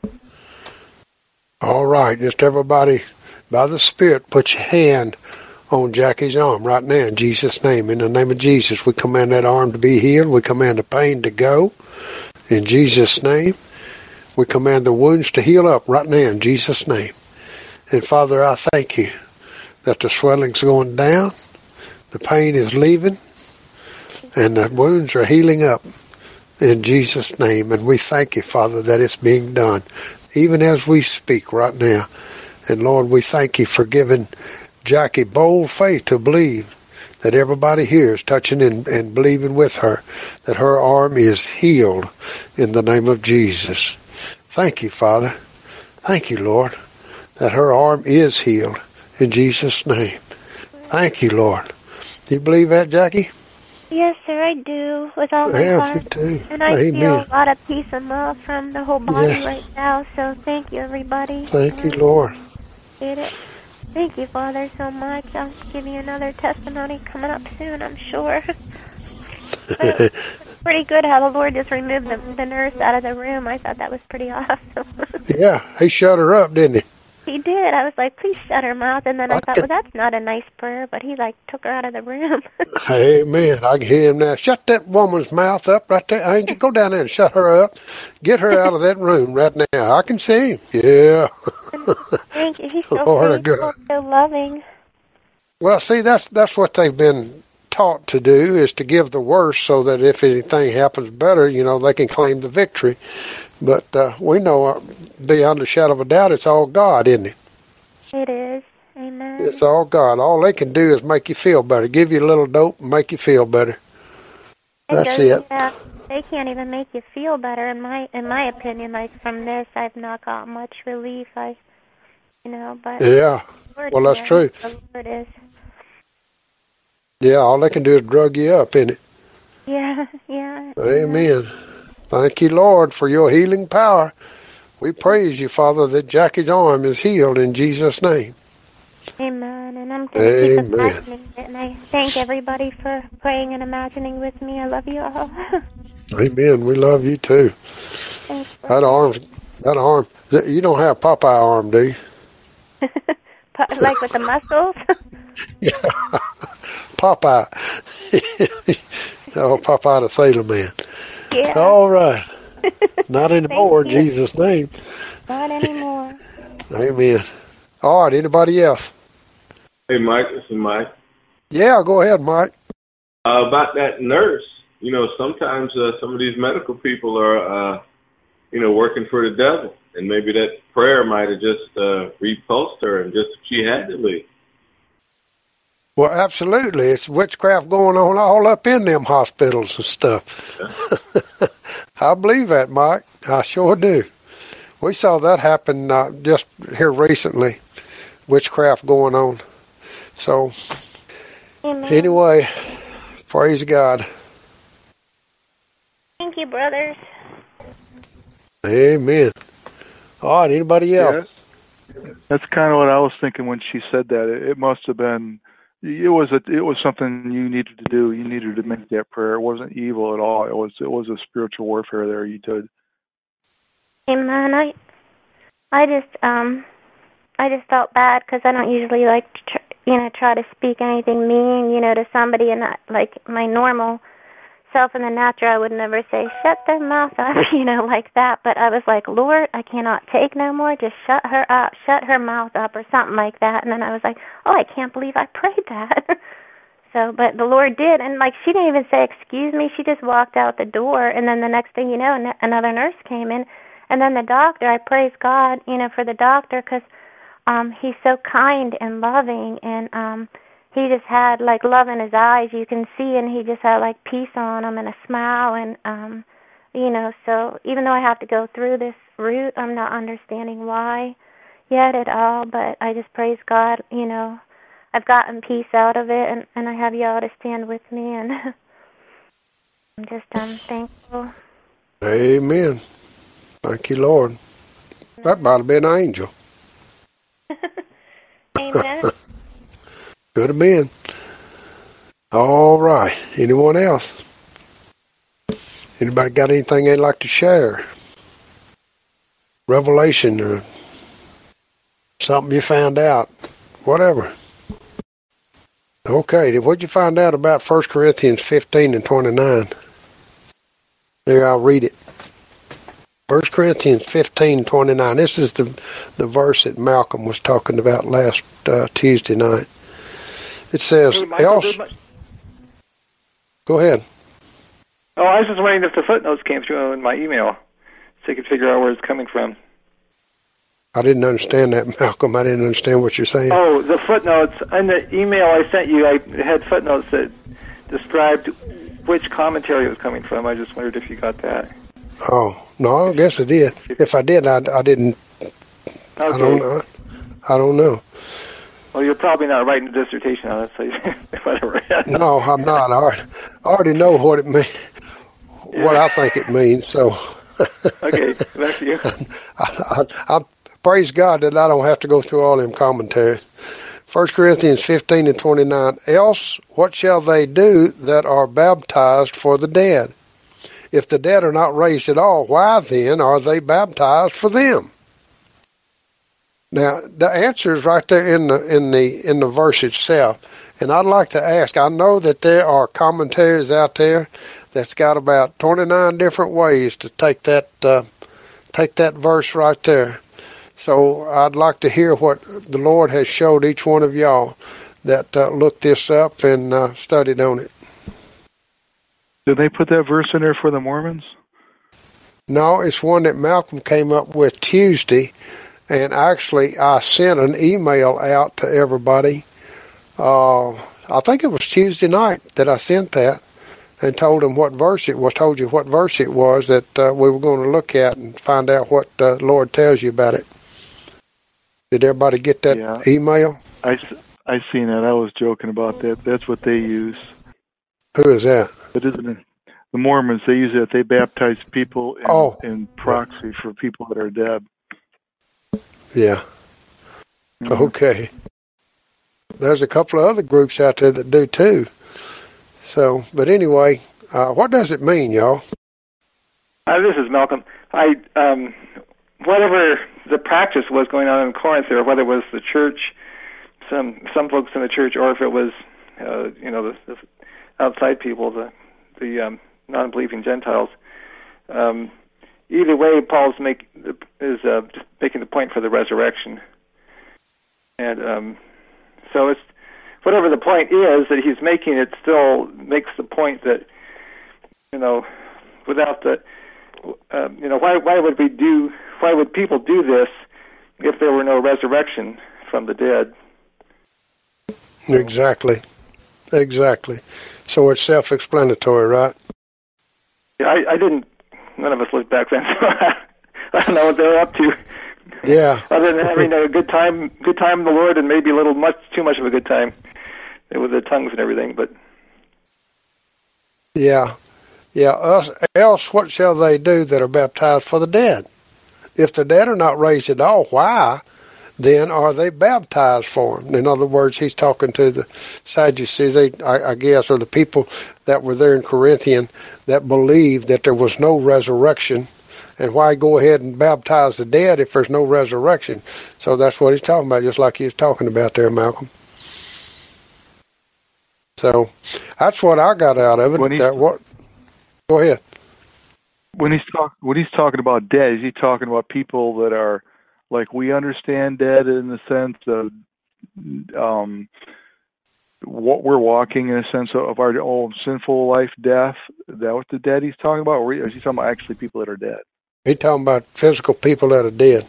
All right, just everybody, by the Spirit, put your hand on Jackie's arm right now in Jesus' name. In the name of Jesus, we command that arm to be healed. We command the pain to go in Jesus' name. We command the wounds to heal up right now in Jesus' name. And Father, I thank You that the swelling's going down, the pain is leaving, and the wounds are healing up in Jesus' name. And we thank You, Father, that it's being done, even as we speak right now. And Lord, we thank You for giving Jackie bold faith to believe that everybody here is touching and, and believing with her that her arm is healed in the name of Jesus. Thank You, Father. Thank You, Lord, that her arm is healed in Jesus' name. Thank You, Lord. Do you believe that, Jackie? Yes, sir, I do, with all my yeah, heart. Me too. And I Amen. feel a lot of peace and love from the whole body yes. right now, so thank you, everybody. Thank um, You, Lord. Did it. Thank you, Father, so much. I'll give you another testimony coming up soon, I'm sure. It's pretty good how the Lord just removed the, the nurse out of the room. I thought that was pretty awesome. Yeah, He shut her up, didn't He? He did. I was like, please shut her mouth. And then I, I thought, can... well, that's not a nice prayer, but He, like, took her out of the room. Amen. I can hear Him now. Shut that woman's mouth up right there. Angel, go down there and shut her up. Get her out of that room right now. I can see Him. Yeah. Thank You. He's so Lord faithful, so loving. Well, see, that's that's what they've been taught to do, is to give the worst so that if anything happens better, you know, they can claim the victory. But uh, we know, uh, beyond a shadow of a doubt, it's all God, isn't it? It is. Amen. It's all God. All they can do is make you feel better, give you a little dope and make you feel better. That's it. Yeah, they can't even make you feel better, in my in my opinion. Like, from this, I've not got much relief. I, you know, but yeah. Well, that's true. The Lord is. Yeah, all they can do is drug you up, isn't it? Yeah, yeah. Amen. Thank You, Lord, for Your healing power. We praise You, Father, that Jackie's arm is healed in Jesus' name. Amen. And I'm going to keep imagining it. And I thank everybody for praying and imagining with me. I love you all. Amen. We love you too. Thanks, that arm, that arm. You don't have Popeye arm, do you? like with the muscles. Yeah, Popeye. Oh, Popeye the Sailor Man. Yeah. All right. Not anymore, in Jesus' name. Not anymore. Amen. All right, anybody else? Hey, Mike, this is Mike. Yeah, go ahead, Mike. Uh, about that nurse, you know, sometimes uh, some of these medical people are, uh, you know, working for the devil. And maybe that prayer might have just uh, repulsed her and just she had to leave. Well, absolutely. It's witchcraft going on all up in them hospitals and stuff. Yeah. I believe that, Mike. I sure do. We saw that happen uh, just here recently, witchcraft going on. So, Amen. Anyway, praise God. Thank you, brothers. Amen. All right, anybody else? Yeah. That's kind of what I was thinking when she said that. It, it must have been, it was a, it was something you needed to do. You needed to make that prayer. It wasn't evil at all. It was, it was a spiritual warfare there you did. Amen. I, I just, um, I just felt bad because I don't usually like to, tr- you know, try to speak anything mean, you know, to somebody, and not, like my normal self in the natural, I would never say, shut their mouth up, you know, like that. But I was like, Lord, I cannot take no more. Just shut her up, shut her mouth up or something like that. And then I was like, oh, I can't believe I prayed that. So, but the Lord did. And like, she didn't even say, excuse me. She just walked out the door. And then the next thing you know, another nurse came in. And then the doctor, I praise God, you know, for the doctor because um, he's so kind and loving. And, um, he just had, like, love in his eyes, you can see, and he just had, like, peace on him and a smile. And, um, you know, so even though I have to go through this route, I'm not understanding why yet at all, but I just praise God, you know. I've gotten peace out of it, and, and I have y'all to stand with me, and I'm just um, thankful. Amen. Thank you, Lord. That might have been an angel. Amen. Could have been. All right. Anyone else? Anybody got anything they'd like to share? Revelation or something you found out? Whatever. Okay. What'd you find out about First Corinthians fifteen and twenty-nine? There, I'll read it. First Corinthians fifteen, twenty-nine. This is the, the verse that Malcolm was talking about last uh, Tuesday night. It says, hey, Michael, else... My... Go ahead. Oh, I was just wondering if the footnotes came through in my email, so you could figure out where it's coming from. I didn't understand that, Malcolm. I didn't understand what you're saying. Oh, the footnotes. In the email I sent you, I had footnotes that described which commentary it was coming from. I just wondered if you got that. Oh, no, I guess I did. If I did, I, I didn't... Okay. I don't know. I don't know. Well, you're probably not writing a dissertation on it, so whatever. No, I'm not. I already, I already know what it means, yeah. What I think it means. So. Okay, thank you. I, I, I praise God that I don't have to go through all them commentaries. First Corinthians fifteen and twenty-nine. Else, what shall they do that are baptized for the dead? If the dead are not raised at all, why then are they baptized for them? Now, the answer is right there in the in the in the verse itself, and I'd like to ask. I know that there are commentaries out there that's got about twenty-nine different ways to take that uh, take that verse right there. So I'd like to hear what the Lord has showed each one of y'all that uh, looked this up and uh, studied on it. Did they put that verse in there for the Mormons? No, it's one that Malcolm came up with Tuesday. And actually, I sent an email out to everybody. Uh, I think it was Tuesday night that I sent that and told them what verse it was, told you what verse it was that uh, we were going to look at and find out what the uh, Lord tells you about it. Did everybody get that yeah. email? I, I seen that. I was joking about that. That's what they use. Who is that? But isn't it? The Mormons, they use it. They baptize people in, oh. in proxy for people that are dead. Yeah. Mm-hmm. Okay. There's a couple of other groups out there that do too. So, but anyway, uh, what does it mean, y'all? Uh, this is Malcolm. I um, whatever the practice was going on in Corinth, or whether it was the church some some folks in the church, or if it was, uh, you know, the, the outside people, the the um, non-believing Gentiles. Um, either way, Paul's make is uh, just making the point for the resurrection, and um, so it's whatever the point is that he's making. It still makes the point that, you know, without the, uh, you know, why why would we do? Why would people do this if there were no resurrection from the dead? Exactly. Exactly. So it's self-explanatory, right? Yeah, I, I didn't, none of us looked back then, so I don't know what they're up to. Yeah. Other than having a good time, good time in the Lord, and maybe a little much, too much of a good time with the tongues and everything, but. Yeah. Yeah. Us, else what shall they do that are baptized for the dead? If the dead are not raised at all, why then are they baptized for them? In other words, he's talking to the Sadducees, they, I, I guess, or the people that were there in Corinthian that believed that there was no resurrection. And why go ahead and baptize the dead if there's no resurrection? So that's what he's talking about, just like he was talking about there, Malcolm. So that's what I got out of it. When that what? Go ahead. When he's talk, when he's talking about dead, is he talking about people that are like we understand dead in the sense of um, what we're walking in a sense of our own sinful life, death? Is that what the dead he's talking about? Or is he talking about actually people that are dead? He's talking about physical people that are dead.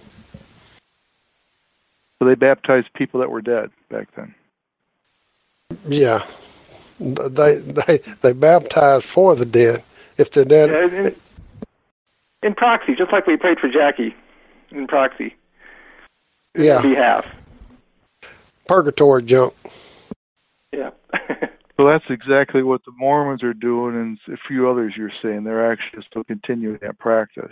So they baptized people that were dead back then. Yeah, they they they baptized for the dead. If they're dead, yeah, in, in proxy, just like we prayed for Jackie in proxy. Yeah. On behalf. Purgatory junk. Yeah. So that's exactly what the Mormons are doing, and a few others you're saying. They're actually still continuing that practice.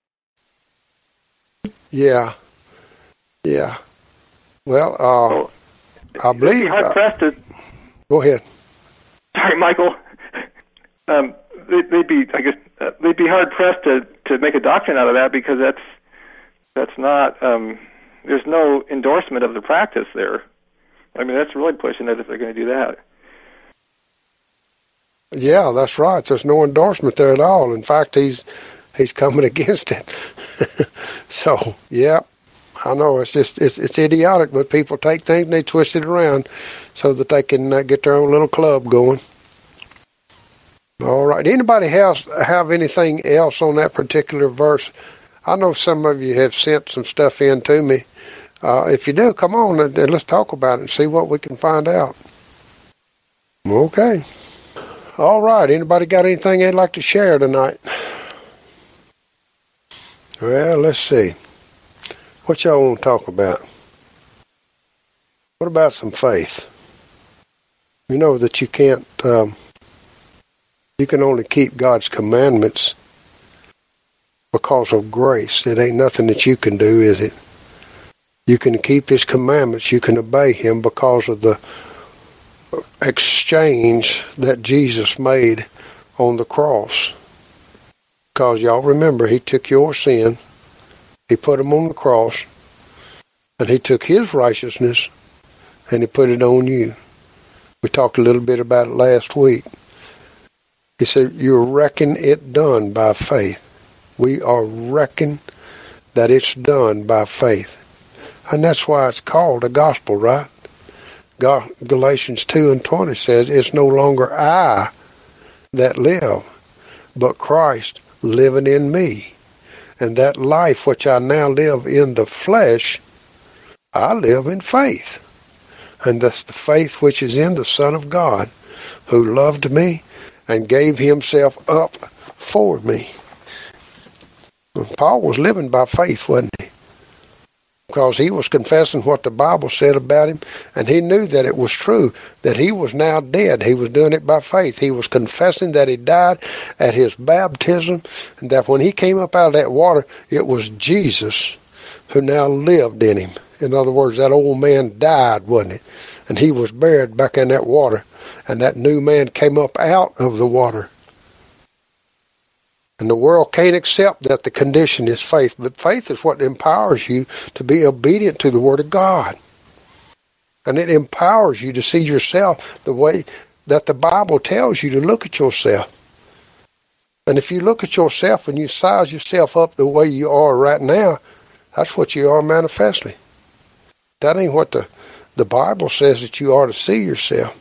Yeah. Yeah. Well, uh, oh, I believe... hard pressed to... Go ahead. Sorry, Michael. Um, they, they'd be, I guess, uh, they'd be hard pressed to, to make a doctrine out of that, because that's that's not... Um, there's no endorsement of the practice there. I mean, that's really pushing it if they're going to do that. Yeah, that's right. There's no endorsement there at all. In fact, he's he's coming against it. So, yeah, I know it's just it's it's idiotic, but people take things and they twist it around so that they can uh, get their own little club going. All right. Anybody else have anything else on that particular verse? I know some of you have sent some stuff in to me. Uh, if you do, come on and, and let's talk about it and see what we can find out. Okay. All right. Anybody got anything they'd like to share tonight? Well, let's see. What y'all want to talk about? What about some faith? You know that you can't, um, you can only keep God's commandments because of grace. It ain't nothing that you can do, is it? You can keep His commandments. You can obey Him because of the exchange that Jesus made on the cross. Because y'all remember, He took your sin, He put them on the cross, and He took His righteousness and He put it on you. We talked a little bit about it last week. He said, you reckon it done by faith. We are reckoned that it's done by faith. And that's why it's called a gospel, right? Galatians two and twenty says, it's no longer I that live, but Christ living in me. And that life which I now live in the flesh, I live in faith. And that's the faith which is in the Son of God, who loved me and gave Himself up for me. Paul was living by faith, wasn't he? Because he was confessing what the Bible said about him, and he knew that it was true, that he was now dead. He was doing it by faith. He was confessing that he died at his baptism, and that when he came up out of that water, it was Jesus who now lived in him. In other words, that old man died, wasn't it? And he was buried back in that water, and that new man came up out of the water. And the world can't accept that the condition is faith, but faith is what empowers you to be obedient to the Word of God. And it empowers you to see yourself the way that the Bible tells you to look at yourself. And if you look at yourself and you size yourself up the way you are right now, that's what you are manifestly. That ain't what the, the Bible says that you are to see yourself.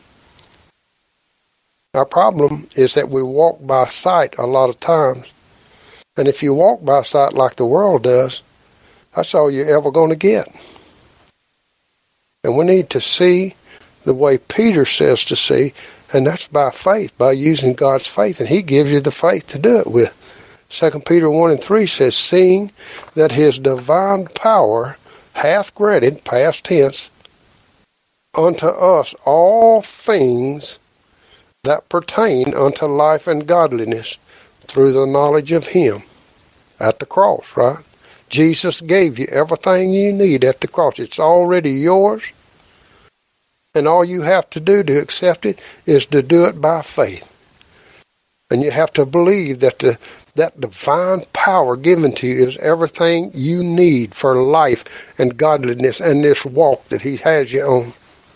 Our problem is that we walk by sight a lot of times. And if you walk by sight like the world does, that's all you're ever going to get. And we need to see the way Peter says to see, and that's by faith, by using God's faith. And he gives you the faith to do it with. Second Peter one and three says, seeing that his divine power hath granted, past tense, unto us all things that pertain unto life and godliness through the knowledge of him. At the cross, right? Jesus gave you everything you need at the cross. It's already yours. And all you have to do to accept it is to do it by faith. And you have to believe that the, that divine power given to you is everything you need for life and godliness and this walk that he has you on.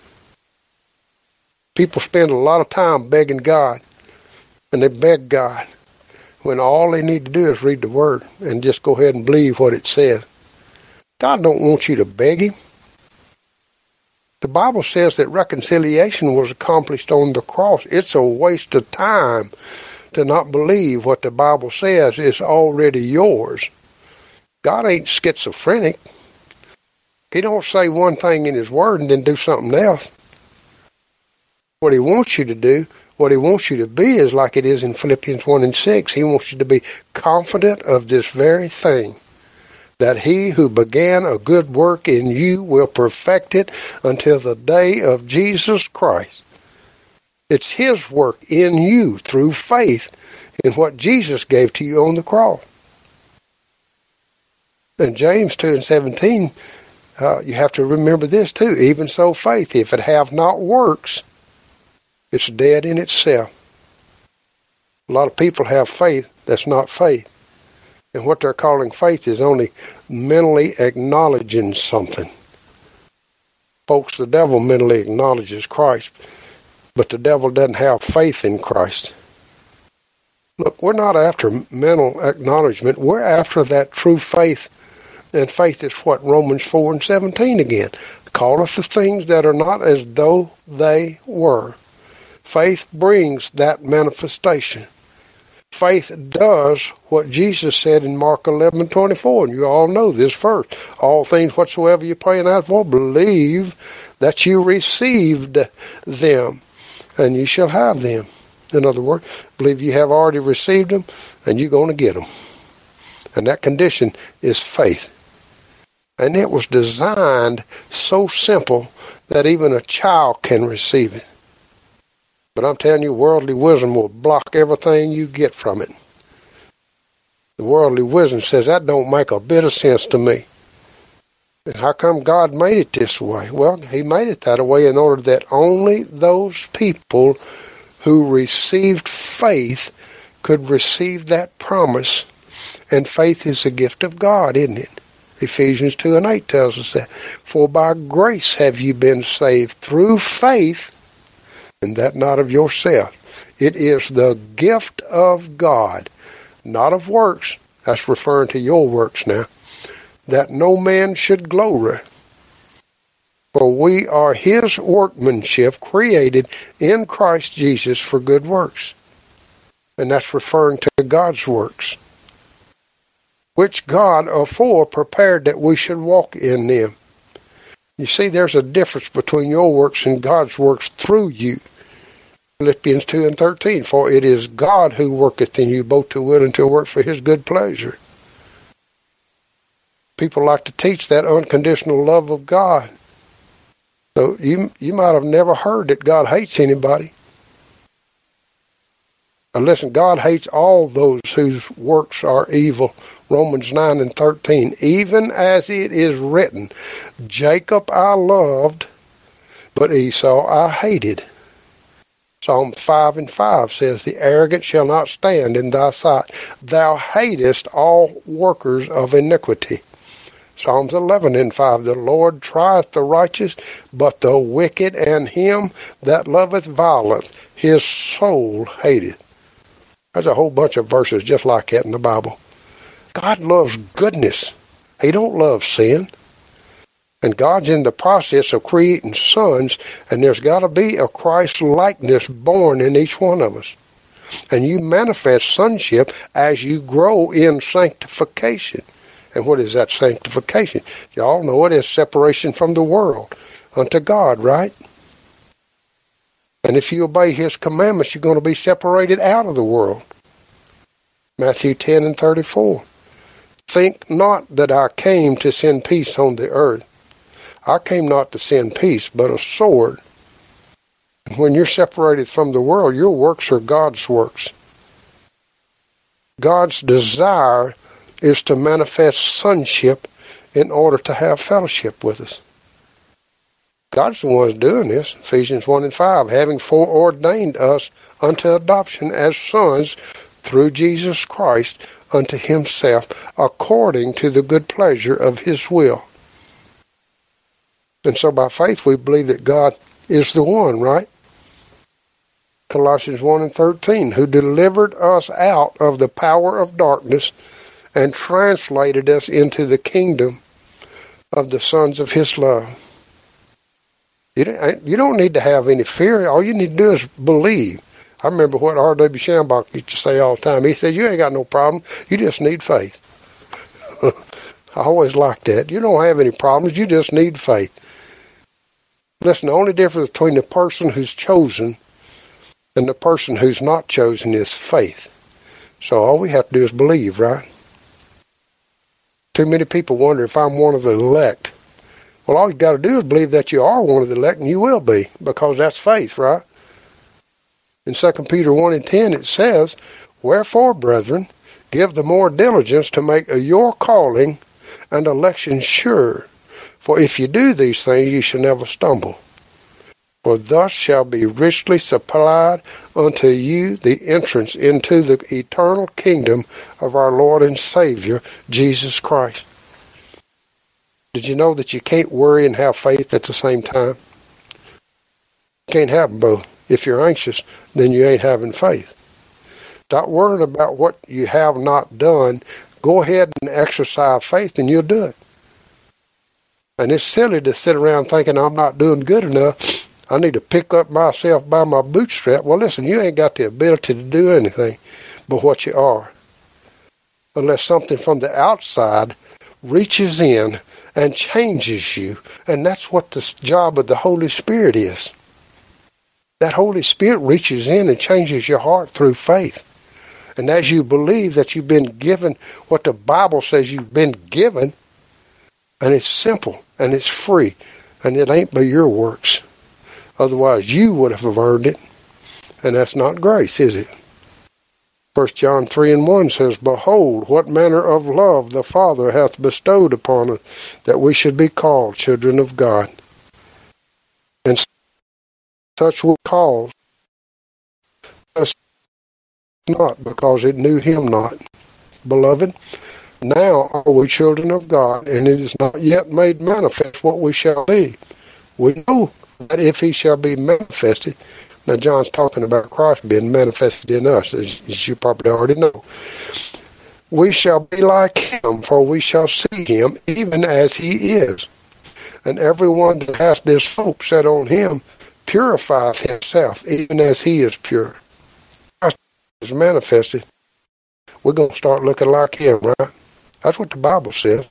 People spend a lot of time begging God, and they beg God, when all they need to do is read the Word and just go ahead and believe what it says. God don't want you to beg him. The Bible says that reconciliation was accomplished on the cross. It's a waste of time to not believe what the Bible says is already yours. God ain't schizophrenic. He don't say one thing in his Word and then do something else. What he wants you to do, what he wants you to be is like it is in Philippians one and six. He wants you to be confident of this very thing, that he who began a good work in you will perfect it until the day of Jesus Christ. It's his work in you through faith in what Jesus gave to you on the cross. And James two and seventeen, uh, you have to remember this too. Even so faith, if it have not works, it's dead in itself. A lot of people have faith that's not faith. And what they're calling faith is only mentally acknowledging something. Folks, the devil mentally acknowledges Christ, but the devil doesn't have faith in Christ. Look, we're not after mental acknowledgement. We're after that true faith. And faith is what? Romans four and seventeen again. Calleth the things that are not as though they were. Faith brings that manifestation. Faith does what Jesus said in Mark eleven twenty-four, and you all know this verse. All things whatsoever you pray and ask for, believe that you received them, and you shall have them. In other words, believe you have already received them, and you're going to get them. And that condition is faith. And it was designed so simple that even a child can receive it. But I'm telling you, worldly wisdom will block everything you get from it. The worldly wisdom says, that don't make a bit of sense to me. And how come God made it this way? Well, he made it that way in order that only those people who received faith could receive that promise. And faith is a gift of God, isn't it? Ephesians two and eight tells us that. For by grace have you been saved through faith, and that not of yourself. It is the gift of God, not of works. That's referring to your works now. That no man should glory. For we are his workmanship, created in Christ Jesus for good works. And that's referring to God's works, which God afore prepared that we should walk in them. You see, there's a difference between your works and God's works through you. Philippians two and thirteen, for it is God who worketh in you both to will and to work for his good pleasure. People like to teach that unconditional love of God. So you you might have never heard that God hates anybody. And listen, God hates all those whose works are evil. Romans nine and thirteen, even as it is written, Jacob I loved, but Esau I hated. Psalm five and five says, the arrogant shall not stand in thy sight. Thou hatest all workers of iniquity. Psalms eleven and five, the Lord trieth the righteous, but the wicked and him that loveth violence, his soul hateth. There's a whole bunch of verses just like that in the Bible. God loves goodness. He don't love sin. And God's in the process of creating sons, and there's got to be a Christ likeness born in each one of us. And you manifest sonship as you grow in sanctification. And what is that sanctification? Y'all know it is separation from the world unto God, right? And if you obey his commandments, you're going to be separated out of the world. Matthew ten and thirty-four. Think not that I came to send peace on the earth. I came not to send peace, but a sword. When you're separated from the world, your works are God's works. God's desire is to manifest sonship in order to have fellowship with us. God's the one who's doing this. Ephesians one and five, having foreordained us unto adoption as sons through Jesus Christ unto himself, according to the good pleasure of his will. And so by faith we believe that God is the one, right? Colossians one and thirteen, who delivered us out of the power of darkness and translated us into the kingdom of the sons of his love. You don't, you don't need to have any fear. All you need to do is believe. I remember what R W Shambach used to say all the time. He said, you ain't got no problem. You just need faith. I always liked that. You don't have any problems. You just need faith. Listen, the only difference between the person who's chosen and the person who's not chosen is faith. So all we have to do is believe, right? Too many people wonder if I'm one of the elect. Well, all you got to do is believe that you are one of the elect, and you will be, because that's faith, right? In Second Peter one and ten it says, wherefore, brethren, give the more diligence to make your calling and election sure. For if you do these things, you shall never stumble. For thus shall be richly supplied unto you the entrance into the eternal kingdom of our Lord and Savior, Jesus Christ. Did you know that you can't worry and have faith at the same time? You can't have them both. If you're anxious, then you ain't having faith. Stop worrying about what you have not done. Go ahead and exercise faith, and you'll do it. And it's silly to sit around thinking I'm not doing good enough. I need to pick up myself by my bootstrap. Well, listen, you ain't got the ability to do anything but what you are. Unless something from the outside reaches in and changes you. And that's what the job of the Holy Spirit is. That Holy Spirit reaches in and changes your heart through faith. And as you believe that you've been given what the Bible says you've been given, and it's simple, and it's free, and it ain't by your works. Otherwise, you would have earned it, and that's not grace, is it? First John three and one says, behold, what manner of love the Father hath bestowed upon us, that we should be called children of God. And such will call us not, because it knew him not. Beloved, now are we children of God, and it is not yet made manifest what we shall be. We know that if he shall be manifested, now John's talking about Christ being manifested in us, as, as you probably already know. We shall be like him, for we shall see him even as he is. And everyone that has this hope set on him purifieth himself, even as he is pure. Christ is manifested. We're going to start looking like him, right? That's what the Bible says.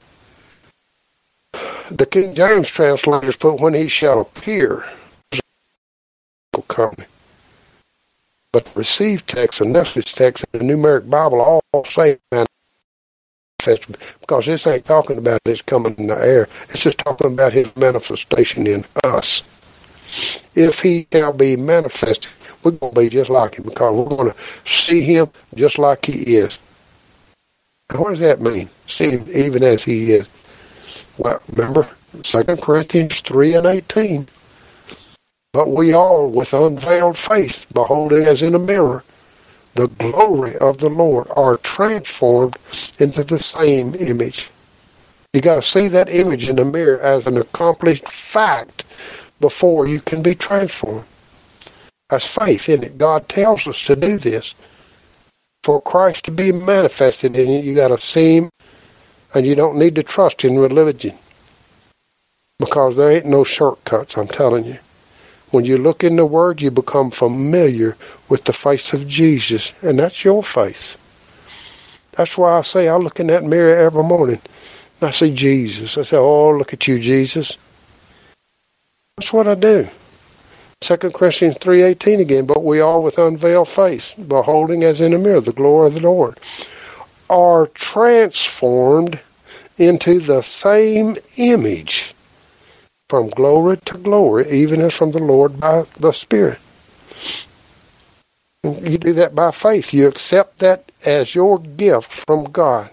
The King James translators put, when he shall appear, coming. But the received text and message text in the Numeric Bible all say manifest, because this ain't talking about his coming in the air. It's just talking about his manifestation in us. If he shall be manifested, we're going to be just like him, because we're going to see him just like he is. Now, what does that mean? See him even as he is. Well, remember, Second Corinthians three and eighteen. But we all, with unveiled face, beholding as in a mirror the glory of the Lord, are transformed into the same image. You got to see that image in the mirror as an accomplished fact before you can be transformed. That's faith, isn't it? God tells us to do this. For Christ to be manifested in you, you got to see Him, and you don't need to trust in religion. Because there ain't no shortcuts, I'm telling you. When you look in the Word, you become familiar with the face of Jesus, and that's your face. That's why I say I look in that mirror every morning, and I see Jesus. I say, oh, look at you, Jesus. That's what I do. Second Corinthians three eighteen again, but we all with unveiled face, beholding as in a mirror the glory of the Lord, are transformed into the same image from glory to glory, even as from the Lord by the Spirit. You do that by faith. You accept that as your gift from God.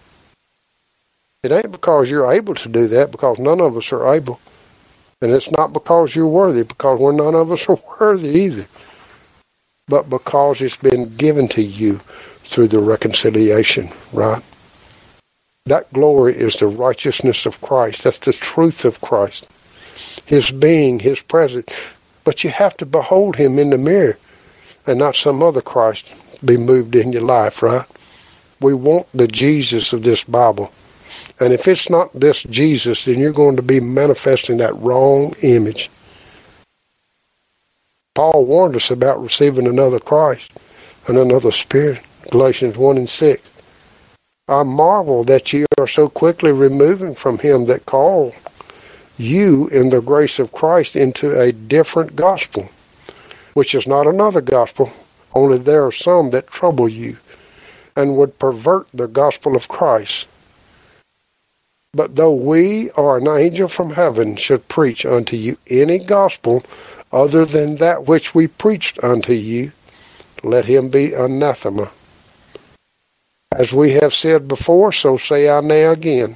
It ain't because you're able to do that, because none of us are able. And it's not because you're worthy, because we're none of us are worthy either. But because it's been given to you through the reconciliation, right? That glory is the righteousness of Christ. That's the truth of Christ. His being, His presence. But you have to behold Him in the mirror and not some other Christ be moved in your life, right? We want the Jesus of this Bible. And if it's not this Jesus, then you're going to be manifesting that wrong image. Paul warned us about receiving another Christ and another Spirit. Galatians one and six. I marvel that you are so quickly removing from Him that called you in the grace of Christ into a different gospel, which is not another gospel, only there are some that trouble you and would pervert the gospel of Christ. But though we or an angel from heaven should preach unto you any gospel other than that which we preached unto you, let him be anathema. As we have said before, so say I now again.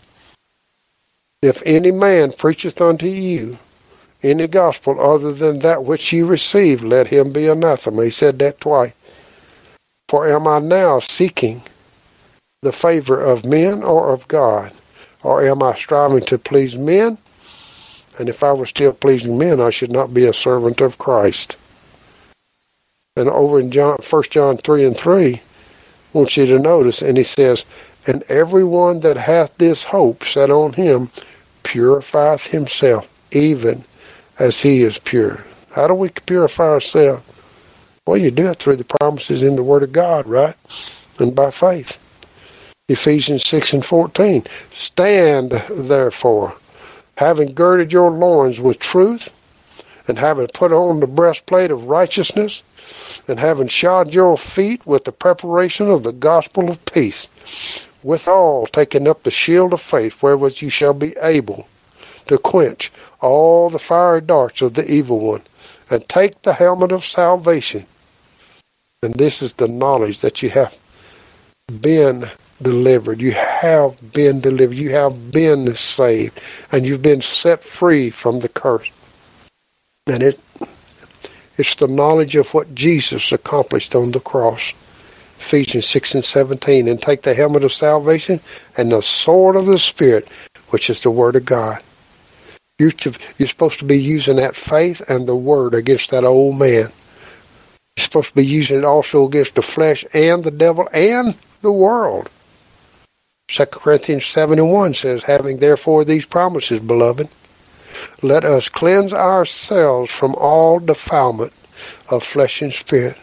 If any man preacheth unto you any gospel other than that which ye received, let him be anathema. He said that twice. For am I now seeking the favor of men or of God? Or am I striving to please men? And if I were still pleasing men, I should not be a servant of Christ. And over in John, First John three and three, I want you to notice, and he says, and everyone that hath this hope set on him purifieth himself, even as he is pure. How do we purify ourselves? Well, you do it through the promises in the Word of God, right? And by faith. Ephesians six and fourteen. Stand, therefore, having girded your loins with truth, and having put on the breastplate of righteousness, and having shod your feet with the preparation of the gospel of peace, withal taking up the shield of faith, wherewith you shall be able to quench all the fiery darts of the evil one, and take the helmet of salvation. And this is the knowledge that you have been delivered. You have been delivered. You have been saved. And you've been set free from the curse. And it it's the knowledge of what Jesus accomplished on the cross. Ephesians six and seventeen. And take the helmet of salvation and the sword of the Spirit, which is the Word of God. You're, to, you're supposed to be using that faith and the Word against that old man. You're supposed to be using it also against the flesh and the devil and the world. Second Corinthians seven and one says, having therefore these promises, beloved, let us cleanse ourselves from all defilement of flesh and spirit.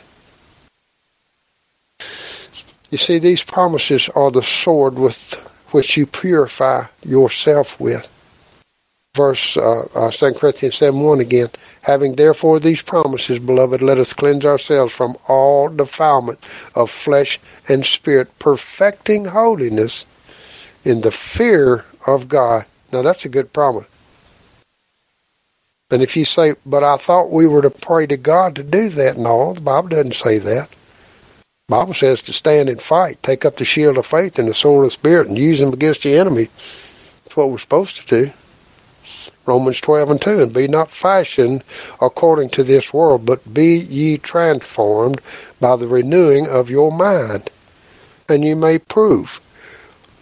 You see, these promises are the sword with which you purify yourself with. Verse uh, uh, Second Corinthians seven one again. Having therefore these promises, beloved, let us cleanse ourselves from all defilement of flesh and spirit, perfecting holiness in the fear of God. Now that's a good promise. And if you say, but I thought we were to pray to God to do that. No, the Bible doesn't say that. The Bible says to stand and fight, take up the shield of faith and the sword of the Spirit and use them against the enemy. That's what we're supposed to do. Romans twelve and two, and be not fashioned according to this world, but be ye transformed by the renewing of your mind, and you may prove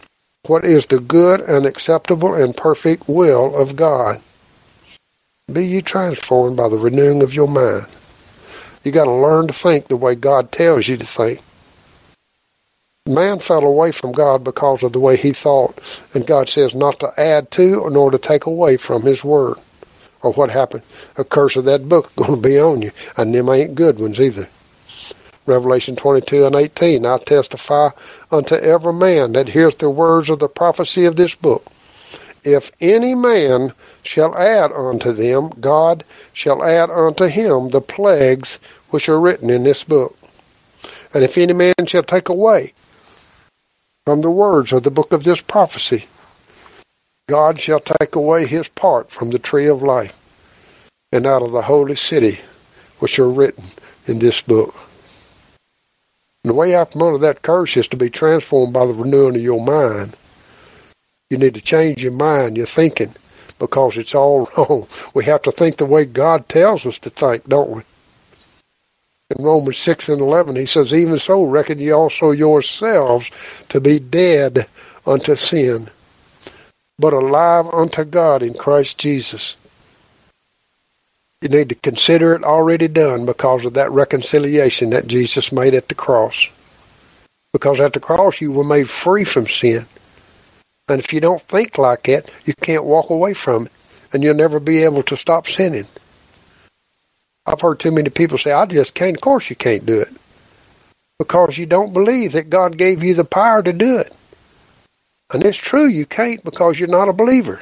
what is the good and acceptable and perfect will of God. Be ye transformed by the renewing of your mind. You got to learn to think the way God tells you to think. Man fell away from God because of the way he thought, and God says not to add to nor to take away from his word. Or what happened? A curse of that book is going to be on you, and them ain't good ones either. Revelation twenty-two and eighteen, I testify unto every man that heareth the words of the prophecy of this book. If any man shall add unto them, God shall add unto him the plagues which are written in this book. And if any man shall take away from the words of the book of this prophecy, God shall take away his part from the tree of life and out of the holy city which are written in this book. And the way out from under that curse is to be transformed by the renewing of your mind. You need to change your mind, your thinking, because it's all wrong. We have to think the way God tells us to think, don't we? In Romans six and eleven, he says, even so reckon ye also yourselves to be dead unto sin, but alive unto God in Christ Jesus. You need to consider it already done because of that reconciliation that Jesus made at the cross. Because at the cross you were made free from sin. And if you don't think like it, you can't walk away from it. And you'll never be able to stop sinning. I've heard too many people say, I just can't. Of course you can't do it. Because you don't believe that God gave you the power to do it. And it's true, you can't because you're not a believer.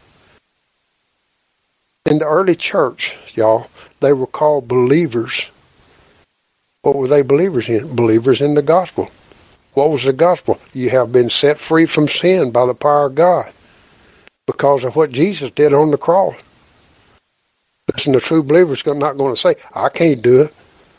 In the early church, y'all, they were called believers. What were they believers in? Believers in the gospel. What was the gospel? You have been set free from sin by the power of God because of what Jesus did on the cross. Listen, the true believer is not going to say, I can't do it.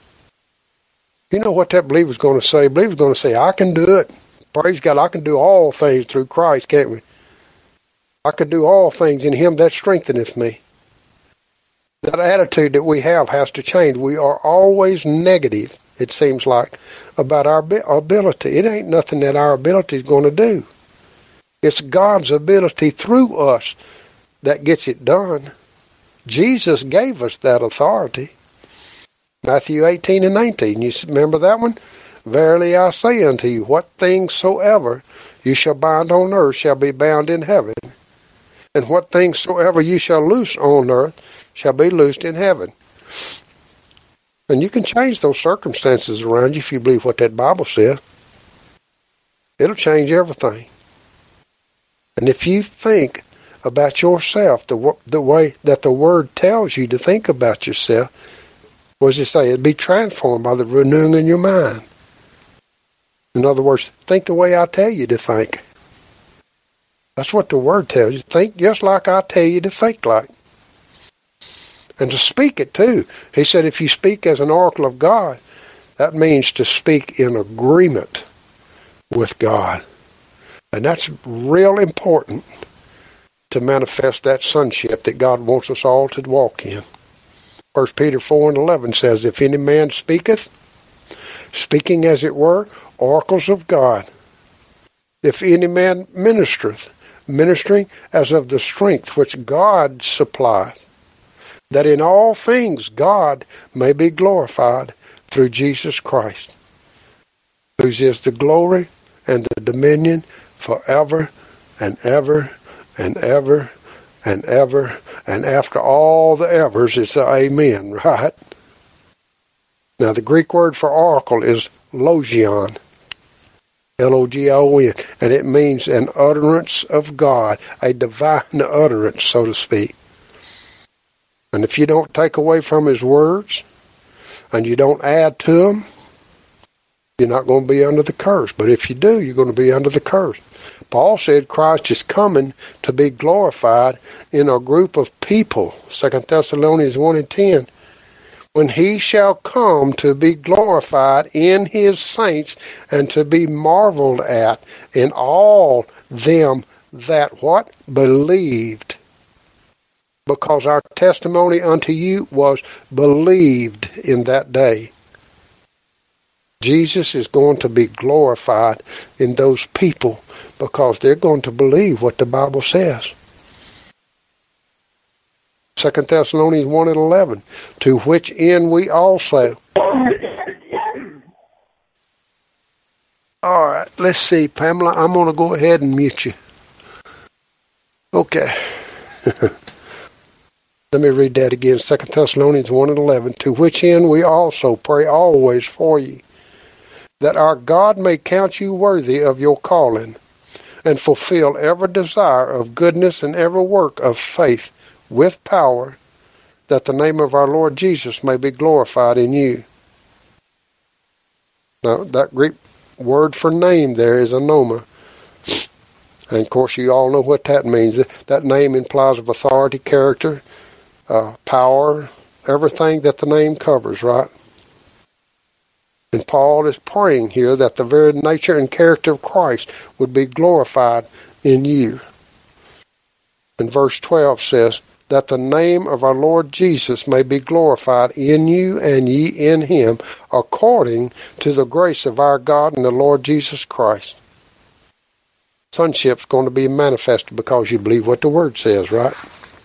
You know what that believer is going to say? The believer is going to say, I can do it. Praise God, I can do all things through Christ, can't we? I can do all things in him that strengtheneth me. That attitude that we have has to change. We are always negative, it seems like, about our ability. It ain't nothing that our ability is going to do. It's God's ability through us that gets it done. Jesus gave us that authority. Matthew eighteen and nineteen, you remember that one? Verily I say unto you, what things soever you shall bind on earth shall be bound in heaven, and what things soever you shall loose on earth shall be loosed in heaven. And you can change those circumstances around you if you believe what that Bible says. It'll change everything. And if you think about yourself the, the way that the Word tells you to think about yourself, what does it say? It'd be transformed by the renewing in your mind. In other words, think the way I tell you to think. That's what the Word tells you. Think just like I tell you to think like. And to speak it too. He said if you speak as an oracle of God, that means to speak in agreement with God. And that's real important to manifest that sonship that God wants us all to walk in. First Peter four and eleven says, if any man speaketh, speaking as it were, oracles of God. If any man ministereth, ministering as of the strength which God supplieth, that in all things God may be glorified through Jesus Christ, whose is the glory and the dominion forever and ever and ever and ever, and after all the evers, it's a amen, right? Now the Greek word for oracle is logion, L O G I O N, and it means an utterance of God, a divine utterance, so to speak. And if you don't take away from his words, and you don't add to them, you're not going to be under the curse. But if you do, you're going to be under the curse. Paul said Christ is coming to be glorified in a group of people, Second Thessalonians one and ten, when he shall come to be glorified in his saints and to be marveled at in all them that what? Believed. Because our testimony unto you was believed in that day. Jesus is going to be glorified in those people because they're going to believe what the Bible says. Second Thessalonians one and eleven, to which end we also. All right, let's see, Pamela, I'm going to go ahead and mute you. Okay. Let me read that again. Second Thessalonians one and eleven, to which end we also pray always for you, that our God may count you worthy of your calling, and fulfill every desire of goodness and every work of faith with power, that the name of our Lord Jesus may be glorified in you. Now, that Greek word for name there is anoma. And, of course, you all know what that means. That name implies of authority, character, uh, power, everything that the name covers, right? And Paul is praying here that the very nature and character of Christ would be glorified in you. And verse twelve says, that the name of our Lord Jesus may be glorified in you and ye in him, according to the grace of our God and the Lord Jesus Christ. Sonship's going to be manifested because you believe what the Word says, right?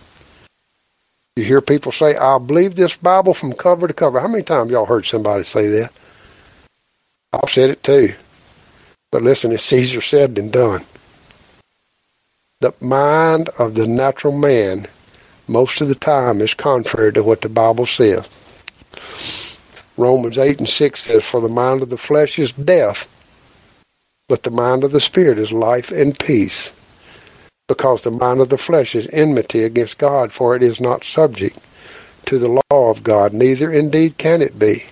You hear people say, I believe this Bible from cover to cover. How many times y'all heard somebody say that? I've said it too. But listen, it's easier said than done. The mind of the natural man most of the time is contrary to what the Bible says. Romans eight and six says, for the mind of the flesh is death, but the mind of the Spirit is life and peace. Because the mind of the flesh is enmity against God, for it is not subject to the law of God, neither indeed can it be.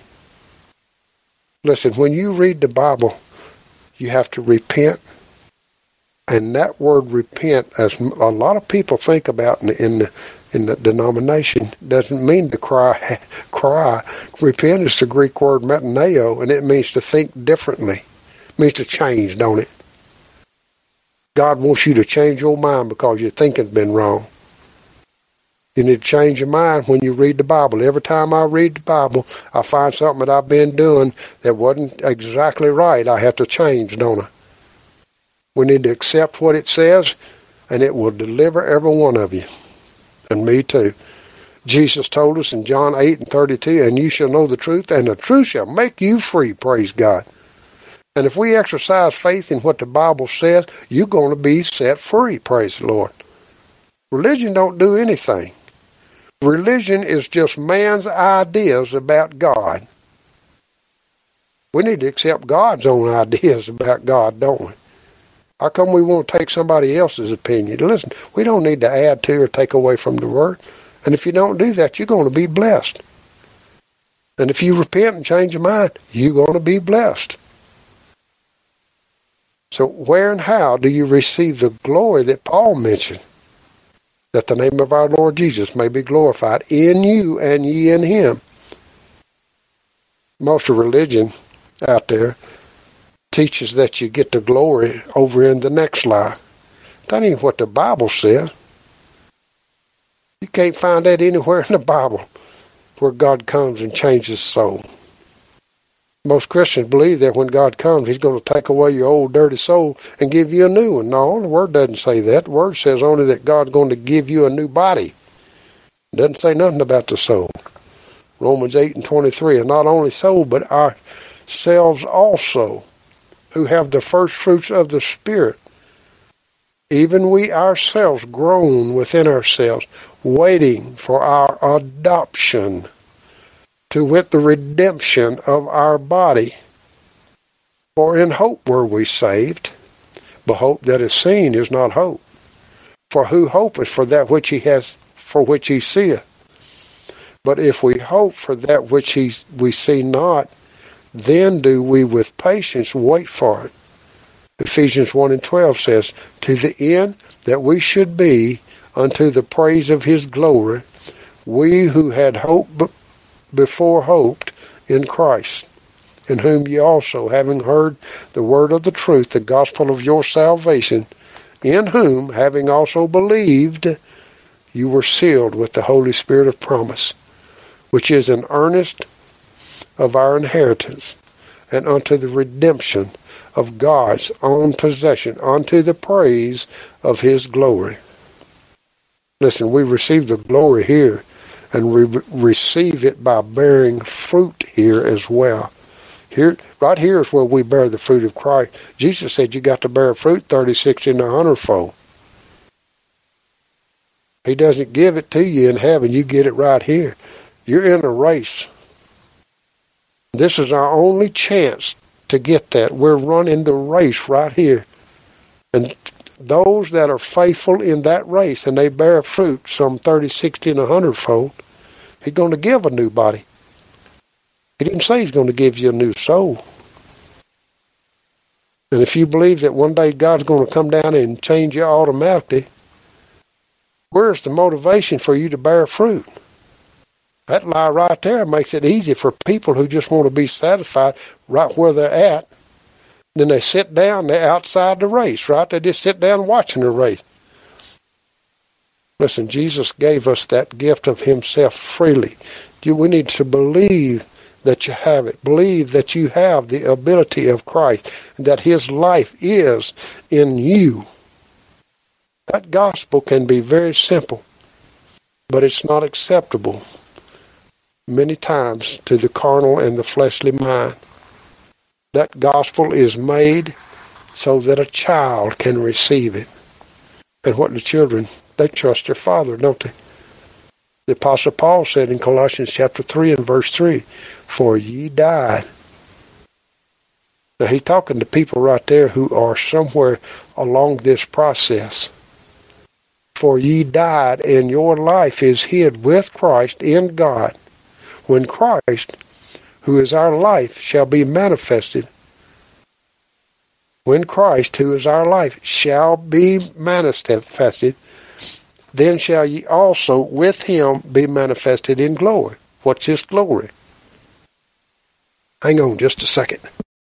Listen, when you read the Bible, you have to repent. And that word repent, as a lot of people think about in the, in the, in the denomination, doesn't mean to cry. Cry. Repent is the Greek word metaneo, and it means to think differently. It means to change, don't it? God wants you to change your mind because your thinking's been wrong. You need to change your mind when you read the Bible. Every time I read the Bible, I find something that I've been doing that wasn't exactly right. I have to change, don't I? We need to accept what it says, and it will deliver every one of you. And me too. Jesus told us in John eight and thirty-two, and you shall know the truth, and the truth shall make you free, praise God. And if we exercise faith in what the Bible says, you're going to be set free, praise the Lord. Religion don't do anything. Religion is just man's ideas about God. We need to accept God's own ideas about God, don't we? How come we want to take somebody else's opinion? Listen, we don't need to add to or take away from the Word. And if you don't do that, you're going to be blessed. And if you repent and change your mind, you're going to be blessed. So where and how do you receive the glory that Paul mentioned? That the name of our Lord Jesus may be glorified in you and ye in him. Most of religion out there teaches that you get the glory over in the next life. That ain't what the Bible says. You can't find that anywhere in the Bible where God comes and changes soul. Most Christians believe that when God comes, he's going to take away your old dirty soul and give you a new one. No, the Word doesn't say that. The Word says only that God's going to give you a new body. It doesn't say nothing about the soul. Romans eight and twenty-three, and not only so, but ourselves also, who have the first fruits of the Spirit, even we ourselves groan within ourselves, waiting for our adoption, to wit the redemption of our body. For in hope were we saved, but hope that is seen is not hope. For who hopeth for that which he has, for which he seeth? But if we hope for that which he, we see not, then do we with patience wait for it. Ephesians one and twelve says, to the end that we should be unto the praise of his glory, we who had hope before hoped in Christ, in whom ye also, having heard the word of the truth, the gospel of your salvation, in whom, having also believed, you were sealed with the Holy Spirit of promise, which is an earnest of our inheritance, and unto the redemption of God's own possession, unto the praise of his glory. Listen, we receive the glory here, and we receive it by bearing fruit here as well. Here, right here is where we bear the fruit of Christ. Jesus said you got to bear fruit thirty, sixty, and a hundredfold. He doesn't give it to you in heaven. You get it right here. You're in a race. This is our only chance to get that. We're running the race right here. And those that are faithful in that race and they bear fruit, some thirty, sixty, and a hundredfold, he's going to give a new body. He didn't say he's going to give you a new soul. And if you believe that one day God's going to come down and change you automatically, where's the motivation for you to bear fruit? That lie right there makes it easy for people who just want to be satisfied right where they're at. Then they sit down, they're outside the race, right? They just sit down watching the race. Listen, Jesus gave us that gift of himself freely. We need to believe that you have it. Believe that you have the ability of Christ, and that his life is in you. That gospel can be very simple, but it's not acceptable many times to the carnal and the fleshly mind. That gospel is made so that a child can receive it. And what the children, they trust their father, don't they? The Apostle Paul said in Colossians chapter three and verse three, for ye died. Now he's talking to people right there who are somewhere along this process. For ye died, and your life is hid with Christ in God. When Christ, who is our life, shall be manifested, when Christ, who is our life, shall be manifested, then shall ye also with him be manifested in glory. What's his glory? Hang on just a second.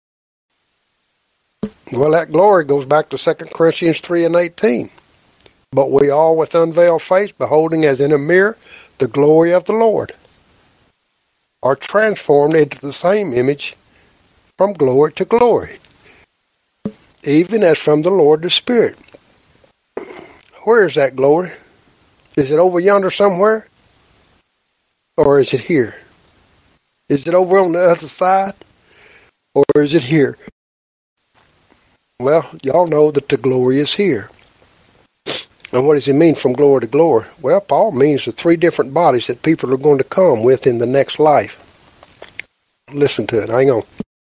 Well, that glory goes back to Second Corinthians three and eighteen. But we all with unveiled face, beholding as in a mirror the glory of the Lord, are transformed into the same image from glory to glory, even as from the Lord the Spirit. Where is that glory? Is it over yonder somewhere? Or is it here? Is it over on the other side? Or is it here? Well, y'all know that the glory is here. And what does it mean from glory to glory? Well, Paul means the three different bodies that people are going to come with in the next life. Listen to it. Hang on.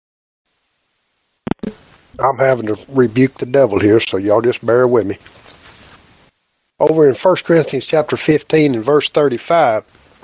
I'm having to rebuke the devil here, so y'all just bear with me. Over in First Corinthians chapter fifteen and verse thirty-five,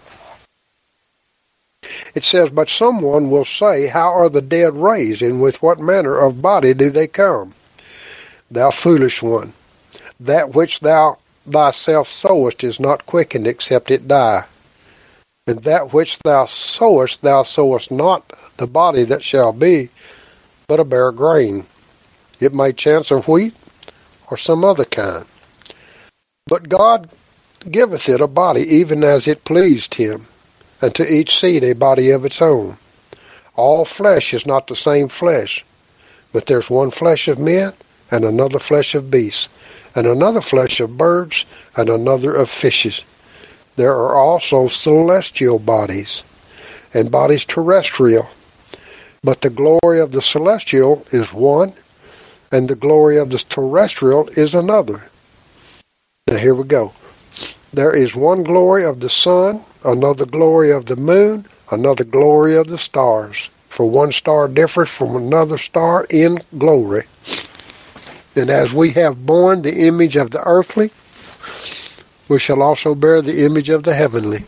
it says, but someone will say, how are the dead raised, and with what manner of body do they come? Thou foolish one, that which thou thyself sowest is not quickened except it die. And that which thou sowest, thou sowest not the body that shall be, but a bare grain. It may chance of wheat or some other kind. But God giveth it a body even as it pleased him, and to each seed a body of its own. All flesh is not the same flesh, but there's one flesh of men, and another flesh of beasts, and another flesh of birds, and another of fishes. There are also celestial bodies, and bodies terrestrial. But the glory of the celestial is one, and the glory of the terrestrial is another. Now here we go. There is one glory of the sun, another glory of the moon, another glory of the stars. For one star differs from another star in glory. And as we have borne the image of the earthly, we shall also bear the image of the heavenly.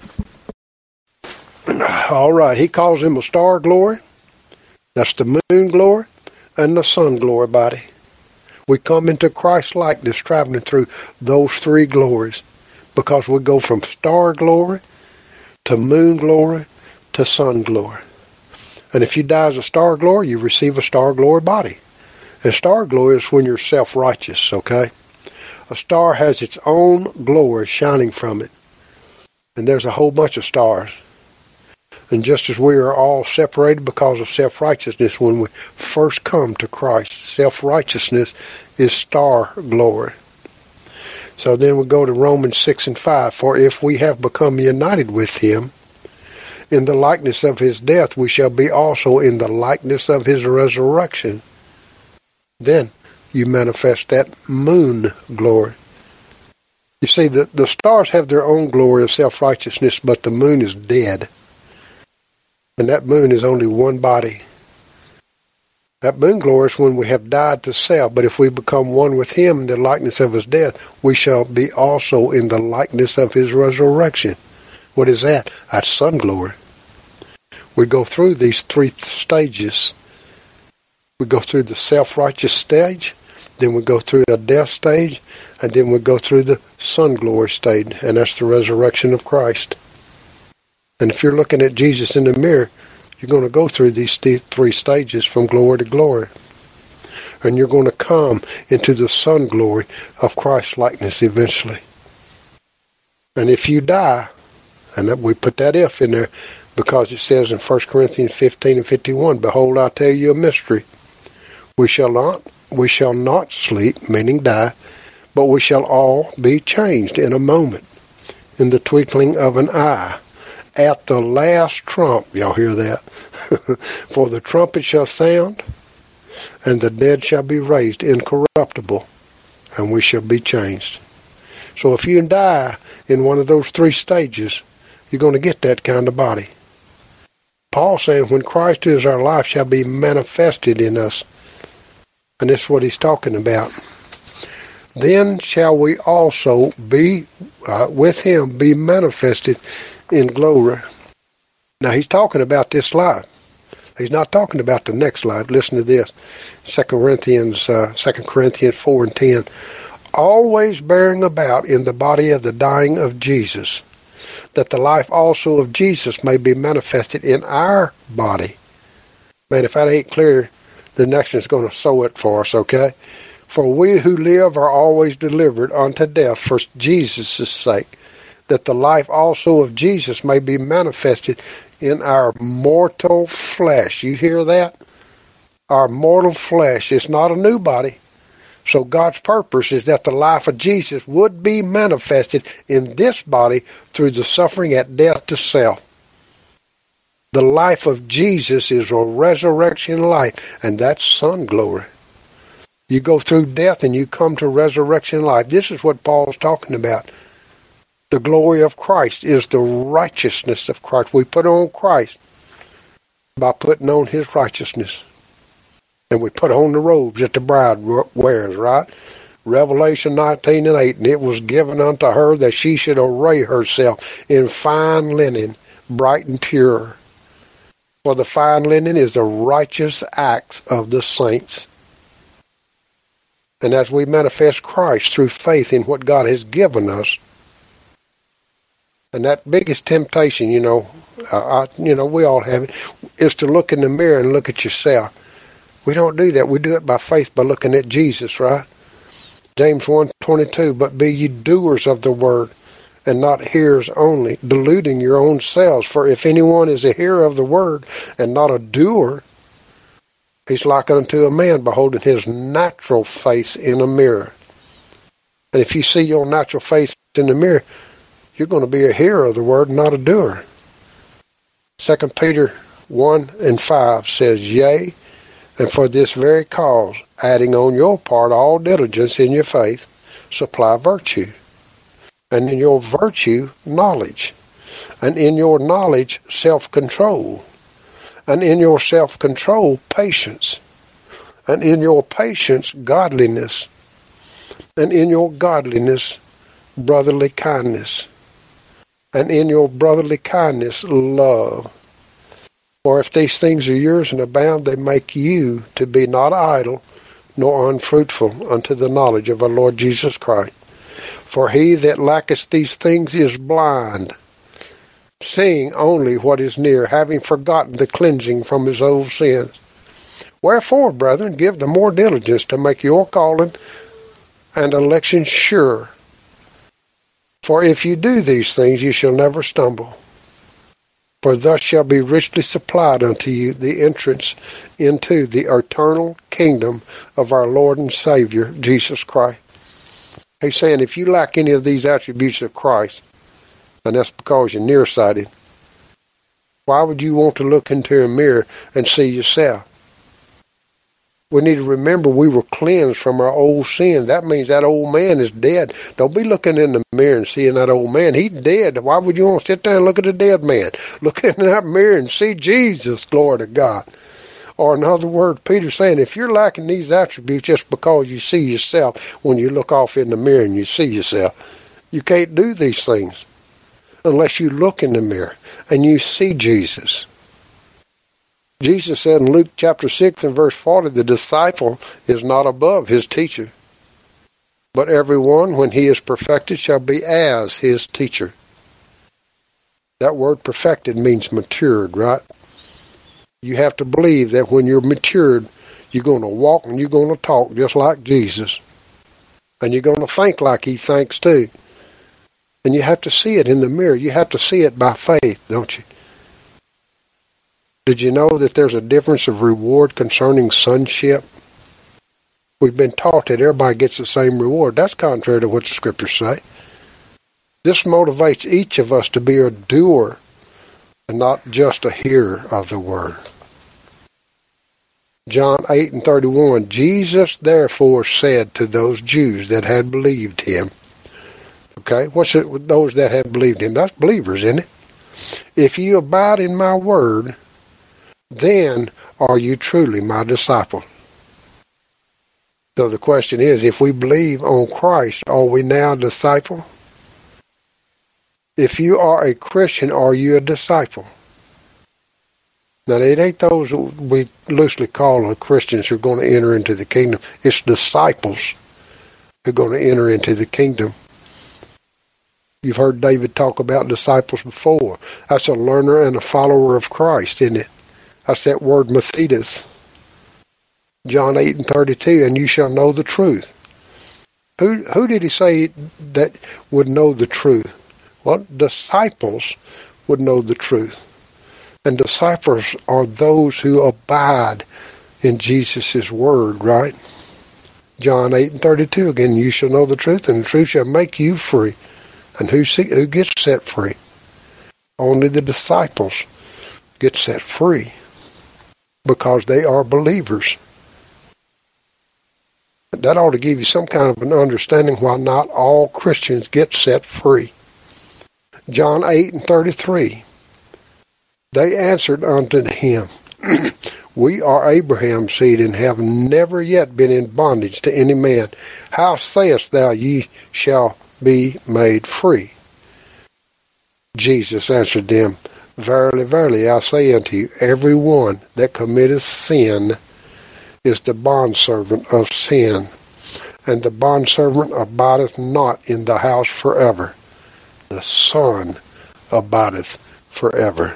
All right, he calls him a star glory. That's the moon glory and the sun glory body. We come into Christ's likeness traveling through those three glories, because we go from star glory to moon glory to sun glory. And if you die as a star glory, you receive a star glory body. And star glory is when you're self-righteous, okay? A star has its own glory shining from it. And there's a whole bunch of stars. And just as we are all separated because of self-righteousness when we first come to Christ, self-righteousness is star glory. So then we go to Romans six and five. For if we have become united with him in the likeness of his death, we shall be also in the likeness of his resurrection. Then you manifest that moon glory. You see, the, the stars have their own glory of self-righteousness, but the moon is dead. And that moon is only one body. That moon glory is when we have died to self, but if we become one with him in the likeness of his death, we shall be also in the likeness of his resurrection. What is that? That's sun glory. We go through these three stages. We go through the self-righteous stage, then we go through the death stage, and then we go through the sun glory stage, and that's the resurrection of Christ. And if you're looking at Jesus in the mirror, you're going to go through these th- three stages from glory to glory. And you're going to come into the sun glory of Christ's likeness eventually. And if you die, and that we put that if in there, because it says in First Corinthians fifteen and fifty-one, behold, I tell you a mystery. We shall not, we shall not sleep, meaning die, but we shall all be changed in a moment, in the twinkling of an eye, at the last trump. Y'all hear that? For the trumpet shall sound, and the dead shall be raised incorruptible, and we shall be changed. So if you die in one of those three stages, you're going to get that kind of body. Paul saying, when Christ is our life, shall be manifested in us. And this is what he's talking about. Then shall we also be, uh, with him, be manifested in glory. Now he's talking about this life. He's not talking about the next life. Listen to this. Second Corinthians, uh, Second Corinthians four and ten. Always bearing about in the body of the dying of Jesus, that the life also of Jesus may be manifested in our body. Man, if that ain't clear, the next one's going to sew it for us, okay? For we who live are always delivered unto death for Jesus' sake, that the life also of Jesus may be manifested in our mortal flesh. You hear that? Our mortal flesh. It's not a new body. So God's purpose is that the life of Jesus would be manifested in this body through the suffering at death to self. The life of Jesus is a resurrection life, and that's sun glory. You go through death and you come to resurrection life. This is what Paul's talking about. The glory of Christ is the righteousness of Christ. We put on Christ by putting on his righteousness. And we put on the robes that the bride wears, right? Revelation nineteen and eight, and it was given unto her that she should array herself in fine linen, bright and pure. For the fine linen is the righteous acts of the saints. And as we manifest Christ through faith in what God has given us, and that biggest temptation, you know, I, you know, we all have it, is to look in the mirror and look at yourself. We don't do that. We do it by faith, by looking at Jesus, right? James one twenty-two, but be ye doers of the word, and not hearers only, deluding your own selves. For if anyone is a hearer of the word, and not a doer, he's like unto a man beholding his natural face in a mirror. And if you see your natural face in the mirror, you're going to be a hearer of the word, not a doer. Second Peter one and five says, yea, and for this very cause, adding on your part all diligence in your faith, supply virtue. And in your virtue, knowledge. And in your knowledge, self-control. And in your self-control, patience. And in your patience, godliness. And in your godliness, brotherly kindness. And in your brotherly kindness, love. For if these things are yours and abound, they make you to be not idle, nor unfruitful unto the knowledge of our Lord Jesus Christ. For he that lacketh these things is blind, seeing only what is near, having forgotten the cleansing from his old sins. Wherefore, brethren, give the more diligence to make your calling and election sure. For if you do these things, you shall never stumble. For thus shall be richly supplied unto you the entrance into the eternal kingdom of our Lord and Savior, Jesus Christ. He's saying if you lack any of these attributes of Christ, and that's because you're nearsighted, why would you want to look into a mirror and see yourself? We need to remember we were cleansed from our old sin. That means that old man is dead. Don't be looking in the mirror and seeing that old man. He's dead. Why would you want to sit there and look at a dead man? Look in that mirror and see Jesus, glory to God. Or in other words, Peter's saying, if you're lacking these attributes just because you see yourself when you look off in the mirror and you see yourself, you can't do these things unless you look in the mirror and you see Jesus. Jesus said in Luke chapter six and verse forty, the disciple is not above his teacher, but everyone, when he is perfected, shall be as his teacher. That word perfected means matured, right? You have to believe that when you're matured, you're going to walk and you're going to talk just like Jesus. And you're going to think like he thinks too. And you have to see it in the mirror. You have to see it by faith, don't you? Did you know that there's a difference of reward concerning sonship? We've been taught that everybody gets the same reward. That's contrary to what the scriptures say. This motivates each of us to be a doer and not just a hearer of the word. John eight and thirty-one, Jesus therefore said to those Jews that had believed him. Okay, what's it with those that have believed him? That's believers, isn't it? If you abide in my word, then are you truly my disciple. So the question is, if we believe on Christ, are we now a disciple? If you are a Christian, are you a disciple? Now, it ain't those we loosely call Christians who are going to enter into the kingdom. It's disciples who are going to enter into the kingdom. You've heard David talk about disciples before. That's a learner and a follower of Christ, isn't it? That's that word Mathetes. John eight and thirty-two, and you shall know the truth. Who who did he say that would know the truth? Well, disciples would know the truth. And disciples are those who abide in Jesus' word, right? John eight and thirty-two, again, you shall know the truth, and the truth shall make you free. And who see, who gets set free? Only the disciples get set free because they are believers. That ought to give you some kind of an understanding why not all Christians get set free. John eight and thirty-three. They answered unto him, we are Abraham's seed and have never yet been in bondage to any man. How sayest thou ye shall be made free? Jesus answered them, verily, verily, I say unto you, every one that committeth sin is the bondservant of sin, and the bondservant abideth not in the house forever. The Son abideth forever.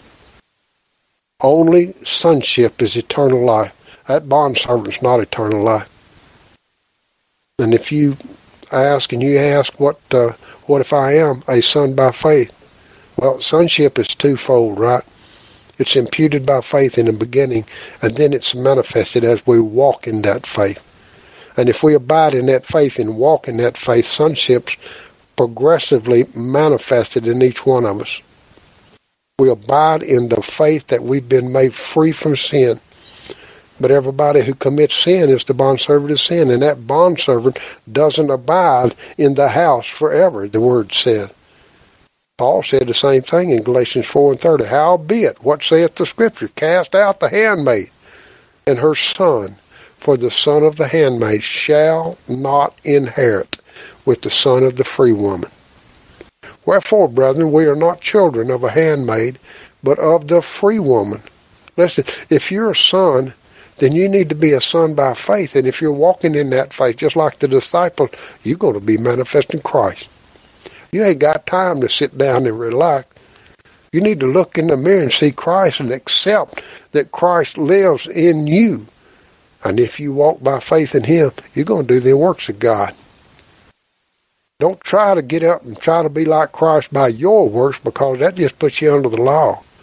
Only sonship is eternal life. That bondservant is not eternal life. And if you ask and you ask, what uh, what if I am a son by faith? Well, sonship is twofold, right? It's imputed by faith in the beginning, and then it's manifested as we walk in that faith. And if we abide in that faith and walk in that faith, sonship's progressively manifested in each one of us. We abide in the faith that we've been made free from sin. But everybody who commits sin is the bondservant of sin, and that bondservant doesn't abide in the house forever, the word said. Paul said the same thing in Galatians four and thirty. Howbeit, what saith the Scripture? Cast out the handmaid and her son, for the son of the handmaid shall not inherit with the son of the free woman. Wherefore, brethren, we are not children of a handmaid, but of the free woman. Listen, if you're a son, then you need to be a son by faith. And if you're walking in that faith, just like the disciples, you're going to be manifesting Christ. You ain't got time to sit down and relax. You need to look in the mirror and see Christ and accept that Christ lives in you. And if you walk by faith in him, you're going to do the works of God. Don't try to get up and try to be like Christ by your works, because that just puts you under the law.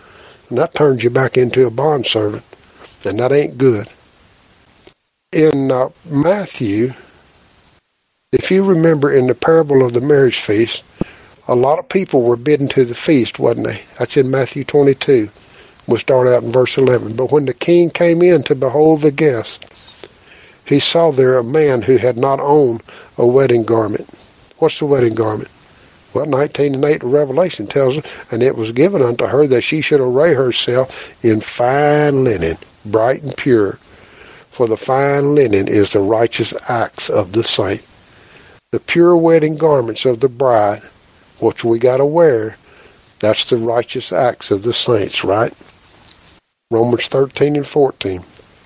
And that turns you back into a bondservant, and that ain't good. In uh, Matthew, if you remember in the parable of the marriage feast, a lot of people were bidden to the feast, wasn't they? That's in Matthew twenty-two. We'll start out in verse eleven. But when the king came in to behold the guests, he saw there a man who had not on a wedding garment. What's the wedding garment? Well, nineteen and eight of Revelation tells us, and it was given unto her that she should array herself in fine linen, bright and pure. For the fine linen is the righteous acts of the saint. The pure wedding garments of the bride, which we got to wear, that's the righteous acts of the saints, right? Romans thirteen and fourteen.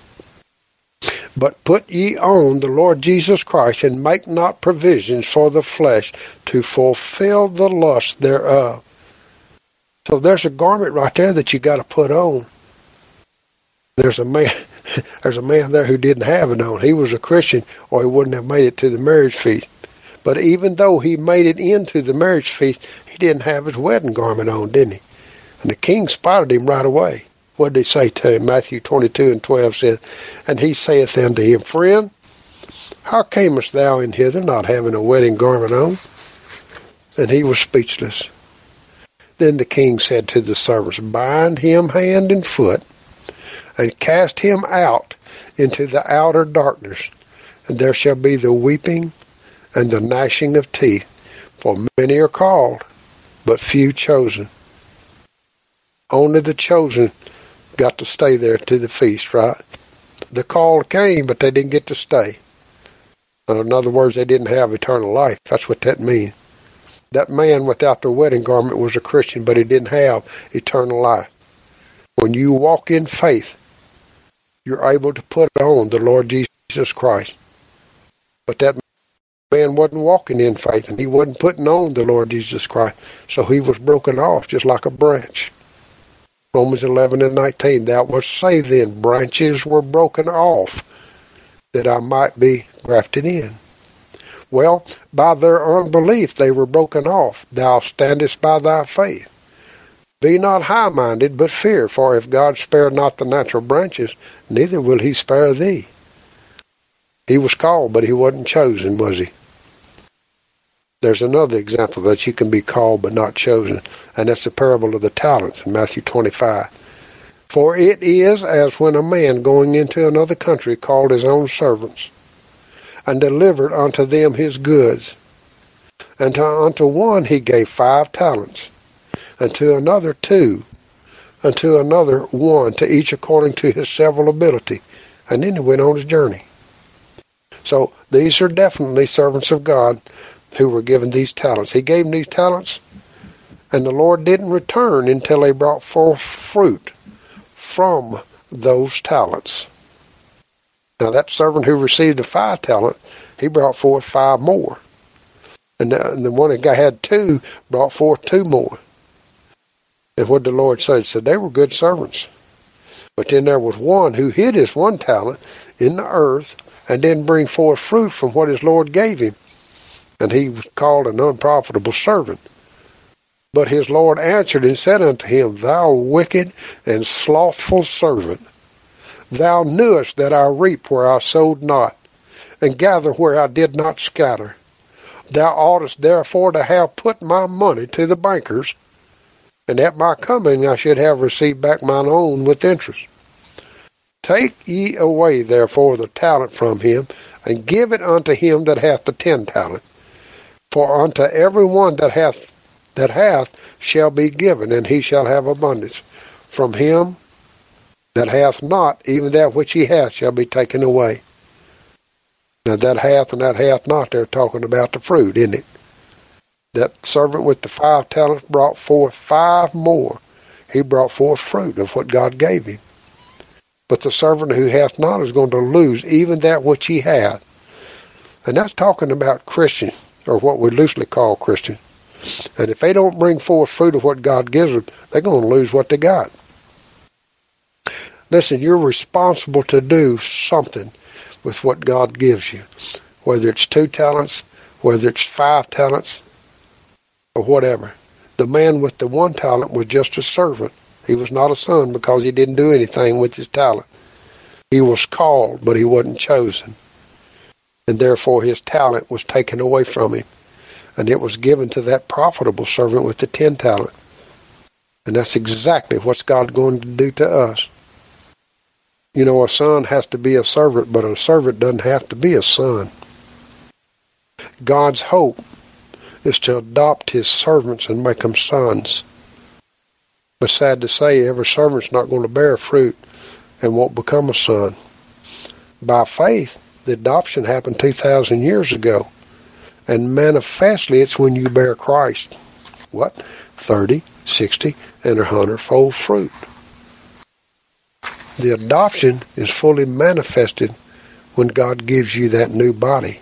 But put ye on the Lord Jesus Christ, and make not provisions for the flesh to fulfill the lust thereof. So there's a garment right there that you got to put on. There's a man, there's a man there who didn't have it on. He was a Christian, or he wouldn't have made it to the marriage feast. But even though he made it into the marriage feast, he didn't have his wedding garment on, didn't he? And the king spotted him right away. What did he say to him? Matthew twenty-two and twelve said, And he saith unto him, Friend, how camest thou in hither, not having a wedding garment on? And he was speechless. Then the king said to the servants, Bind him hand and foot, and cast him out into the outer darkness, and there shall be the weeping and the gnashing of teeth, for many are called, but few chosen. Only the chosen got to stay there to the feast, right? The call came, but they didn't get to stay. In other words, they didn't have eternal life. That's what that means. That man without the wedding garment was a Christian, but he didn't have eternal life. When you walk in faith, you're able to put on the Lord Jesus Christ. But that man wasn't walking in faith, and he wasn't putting on the Lord Jesus Christ. So he was broken off just like a branch. Romans eleven and nineteen, Thou wast say then, branches were broken off, that I might be grafted in. Well, by their unbelief they were broken off. Thou standest by thy faith. Be not high-minded, but fear, for if God spare not the natural branches, neither will he spare thee. He was called, but he wasn't chosen, was he? There's another example that you can be called but not chosen, and that's the parable of the talents in Matthew twenty-five. For it is as when a man going into another country called his own servants, and delivered unto them his goods. And to, unto one he gave five talents, and to another two, and to another one, to each according to his several ability. And then he went on his journey. So these are definitely servants of God who were given these talents. He gave them these talents, and the Lord didn't return until they brought forth fruit from those talents. Now that servant who received the five talent, he brought forth five more. And the, and the one that had two brought forth two more. And what the Lord said, said they were good servants. But then there was one who hid his one talent in the earth and didn't bring forth fruit from what his Lord gave him. And he was called an unprofitable servant. But his Lord answered and said unto him, Thou wicked and slothful servant, thou knewest that I reap where I sowed not, and gather where I did not scatter. Thou oughtest therefore to have put my money to the bankers, and at my coming I should have received back mine own with interest. Take ye away therefore the talent from him, and give it unto him that hath the ten talent. For unto every one that hath that hath shall be given, and he shall have abundance. From him that hath not, even that which he hath shall be taken away. Now that hath and that hath not, they're talking about the fruit, isn't it? That servant with the five talents brought forth five more. He brought forth fruit of what God gave him. But the servant who hath not is going to lose even that which he hath. And that's talking about Christians, or what we loosely call Christians. And if they don't bring forth fruit of what God gives them, they're going to lose what they got. Listen, you're responsible to do something with what God gives you. Whether it's two talents, whether it's five talents, or whatever. The man with the one talent was just a servant. He was not a son because he didn't do anything with his talent. He was called, but he wasn't chosen. And therefore his talent was taken away from him. And it was given to that profitable servant with the ten talent. And that's exactly what's God going to do to us. You know, a son has to be a servant, but a servant doesn't have to be a son. God's hope is to adopt his servants and make them sons. But sad to say, every servant's not going to bear fruit and won't become a son. By faith, the adoption happened two thousand years ago. And manifestly, it's when you bear Christ. What? thirty, sixty, and a hundred-fold fruit. The adoption is fully manifested when God gives you that new body.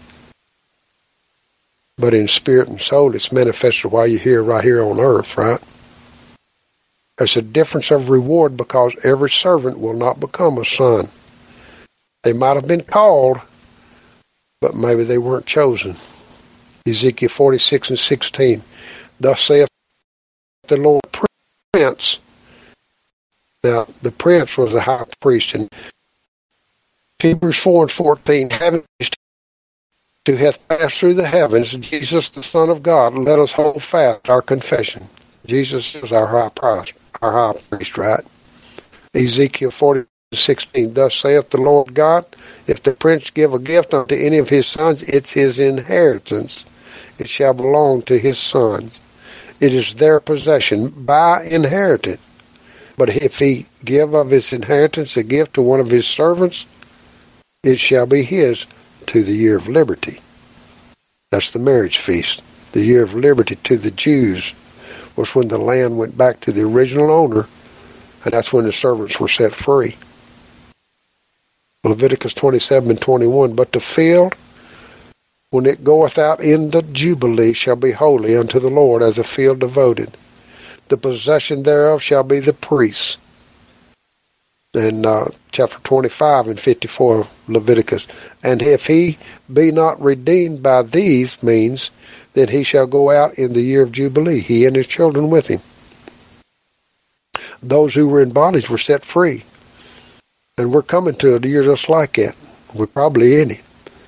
But in spirit and soul, it's manifested while you're here, right here on earth, right? There's a difference of reward because every servant will not become a son. They might have been called, but maybe they weren't chosen. Ezekiel forty-six and sixteen. Thus saith the Lord Prince. Now, the prince was the high priest. In Hebrews four and fourteen, having who hath passed through the heavens, Jesus the Son of God, let us hold fast our confession. Jesus is our high priest, our high priest, right? Ezekiel forty and sixteen, thus saith the Lord God, if the prince give a gift unto any of his sons, it's his inheritance. It shall belong to his sons. It is their possession by inheritance. But if he give of his inheritance a gift to one of his servants, it shall be his to the year of liberty. That's the marriage feast. The year of liberty to the Jews was when the land went back to the original owner, and that's when the servants were set free. Leviticus twenty-seven and twenty-one, but the field, when it goeth out in the Jubilee, shall be holy unto the Lord as a field devoted. The possession thereof shall be the priests. In uh, chapter twenty-five and fifty-four of Leviticus. And if he be not redeemed by these means, then he shall go out in the year of Jubilee, he and his children with him. Those who were in bondage were set free. And we're coming to a year just like that. We're probably in it.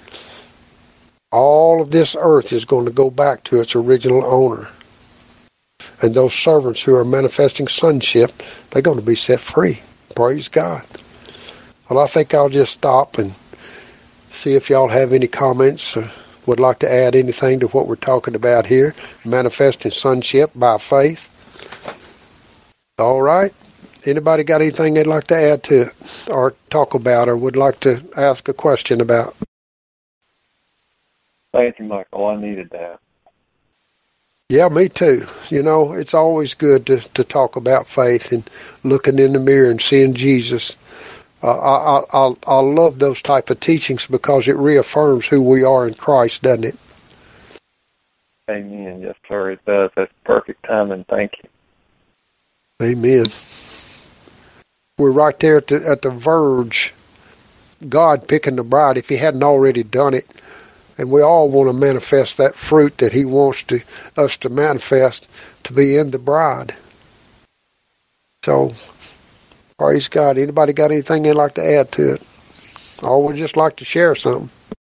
All of this earth is going to go back to its original owner. And those servants who are manifesting sonship, they're going to be set free. Praise God. Well, I think I'll just stop and see if y'all have any comments or would like to add anything to what we're talking about here. Manifesting sonship by faith. All right. Anybody got anything they'd like to add to it or talk about or would like to ask a question about? Thank you, Michael. I needed that. Yeah, me too. You know, it's always good to, to talk about faith and looking in the mirror and seeing Jesus. Uh, I, I, I love those type of teachings because it reaffirms who we are in Christ, doesn't it? Amen. Yes, sir, it does. That's perfect timing. Thank you. Amen. We're right there at the, at the verge, God picking the bride, if he hadn't already done it. And we all want to manifest that fruit that he wants to us to manifest to be in the bride. So, praise God. Anybody got anything they'd like to add to it? Or would just like to share something?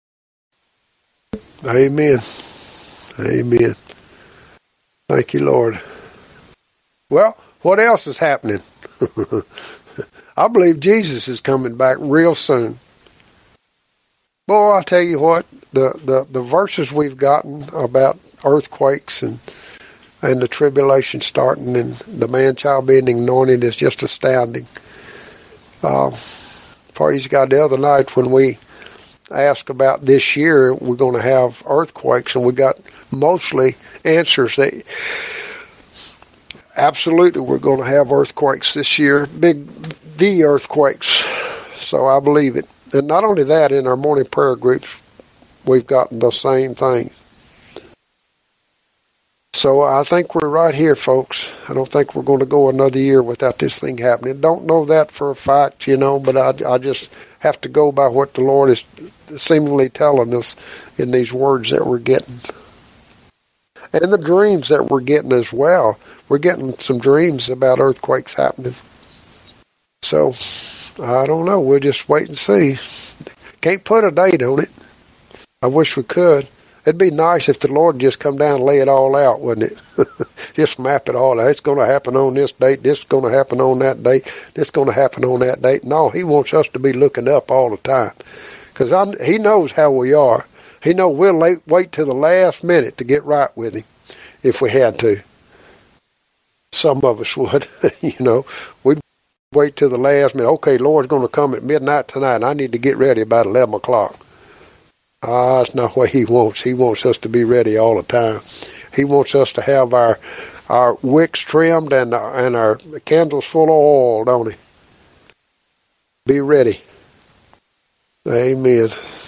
Amen. Amen. Thank you, Lord. Well, what else is happening? I believe Jesus is coming back real soon. Boy, I'll tell you what, the, the, the verses we've gotten about earthquakes and and the tribulation starting and the man-child being anointed is just astounding. Uh, praise God, the other night when we asked about this year, we're going to have earthquakes, and we got mostly answers that absolutely we're going to have earthquakes this year, big the earthquakes. So I believe it. And not only that, in our morning prayer groups, we've gotten the same thing. So I think we're right here, folks. I don't think we're going to go another year without this thing happening. Don't know that for a fact, you know, but I, I just have to go by what the Lord is seemingly telling us in these words that we're getting. And the dreams that we're getting as well. We're getting some dreams about earthquakes happening. So, I don't know. We'll just wait and see. Can't put a date on it. I wish we could. It'd be nice if the Lord just come down and lay it all out, wouldn't it? Just map it all out. It's going to happen on this date. This is going to happen on that date. This is going to happen on that date. No, he wants us to be looking up all the time. Because he knows how we are. He knows we'll late, wait till the last minute to get right with him if we had to. Some of us would, you know. We'd wait till the last minute. Okay, Lord's going to come at midnight tonight. I need to get ready about eleven o'clock. Ah, that's not what he wants. He wants us to be ready all the time. He wants us to have our our wicks trimmed and our, and our candles full of oil, don't he? Be ready. Amen.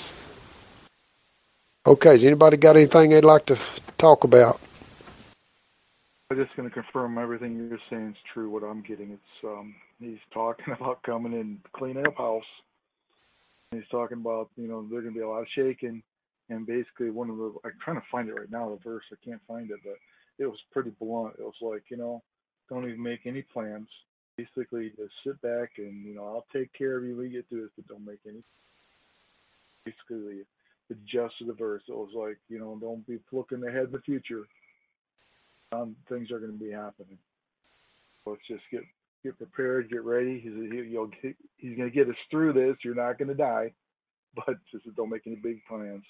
Okay, has anybody got anything they'd like to talk about? I'm just going to confirm everything you're saying is true. What I'm getting, it's um, he's talking about coming and cleaning up house. He's talking about, you know, there's going to be a lot of shaking, and basically one of the, I'm trying to find it right now, the verse, I can't find it, but it was pretty blunt. It was like, you know, don't even make any plans. Basically, just sit back and, you know, I'll take care of you when you get through this, but don't make any. Basically, the gist of the verse, it was like, you know, don't be looking ahead in the future. Um, things are going to be happening. Let's just get Get prepared, get ready. He's, he'll get, he's going to get us through this. You're not going to die, but just don't make any big plans.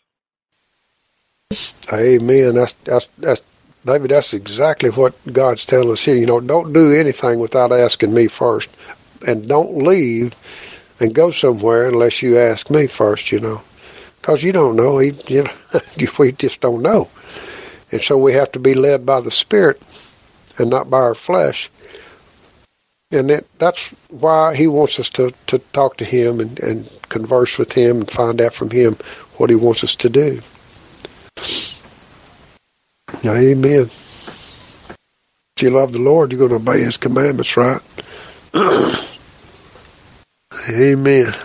Amen. That's that's that's David. That's exactly what God's telling us here. You know, don't do anything without asking me first, and don't leave and go somewhere unless you ask me first. You know, because you don't know. He, you know, we just don't know, and so we have to be led by the Spirit and not by our flesh. And that, that's why he wants us to, to talk to him and, and converse with him and find out from him what he wants us to do. Amen. If you love the Lord, you're going to obey his commandments, right? Amen.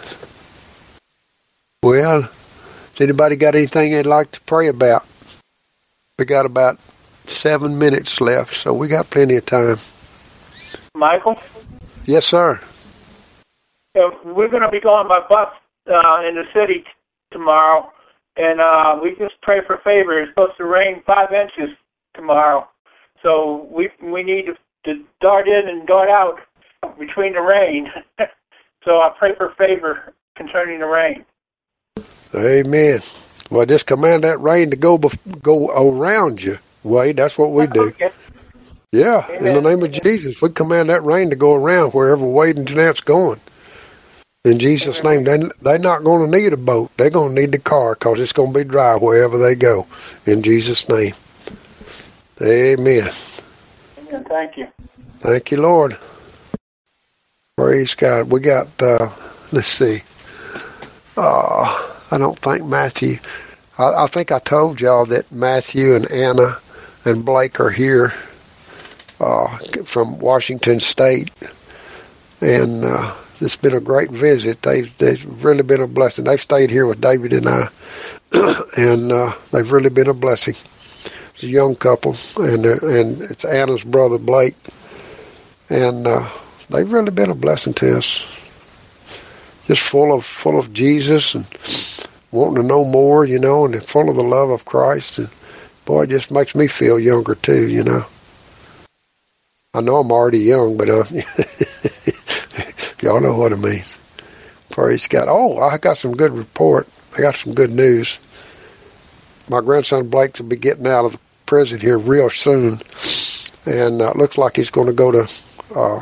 Well, has anybody got anything they'd like to pray about? We got about seven minutes left, so we got plenty of time. Michael? Yes, sir. Uh, we're going to be going by bus uh, in the city t- tomorrow, and uh, we just pray for favor. It's supposed to rain five inches tomorrow, so we we need to, to dart in and dart out between the rain. So I pray for favor concerning the rain. Amen. Well, just command that rain to go bef- go around you, Wade. That's what we do. Okay. Yeah, Amen. In the name of Jesus, we command that rain to go around wherever Wade and Jeanette's going. In Jesus' Amen. name, they, they're not going to need a boat. They're going to need the car because it's going to be dry wherever they go. In Jesus' name. Amen. Amen. Thank you. Thank you, Lord. Praise God. We got, uh, let's see. Uh, I don't think Matthew, I, I think I told y'all that Matthew and Anna and Blake are here. Uh, from Washington State, and uh, it's been a great visit. They've, they've really been a blessing. They've stayed here with David and I, and uh, they've really been a blessing. It's a young couple, and uh, and it's Anna's brother Blake, and uh, they've really been a blessing to us. Just full of full of Jesus and wanting to know more, you know, and full of the love of Christ. And boy, it just makes me feel younger too, you know. I know I'm already young, but uh, y'all know what I mean. Praise God. Oh, I got some good report. I got some good news. My grandson Blake will be getting out of the prison here real soon, and uh, it looks like he's going to go to uh,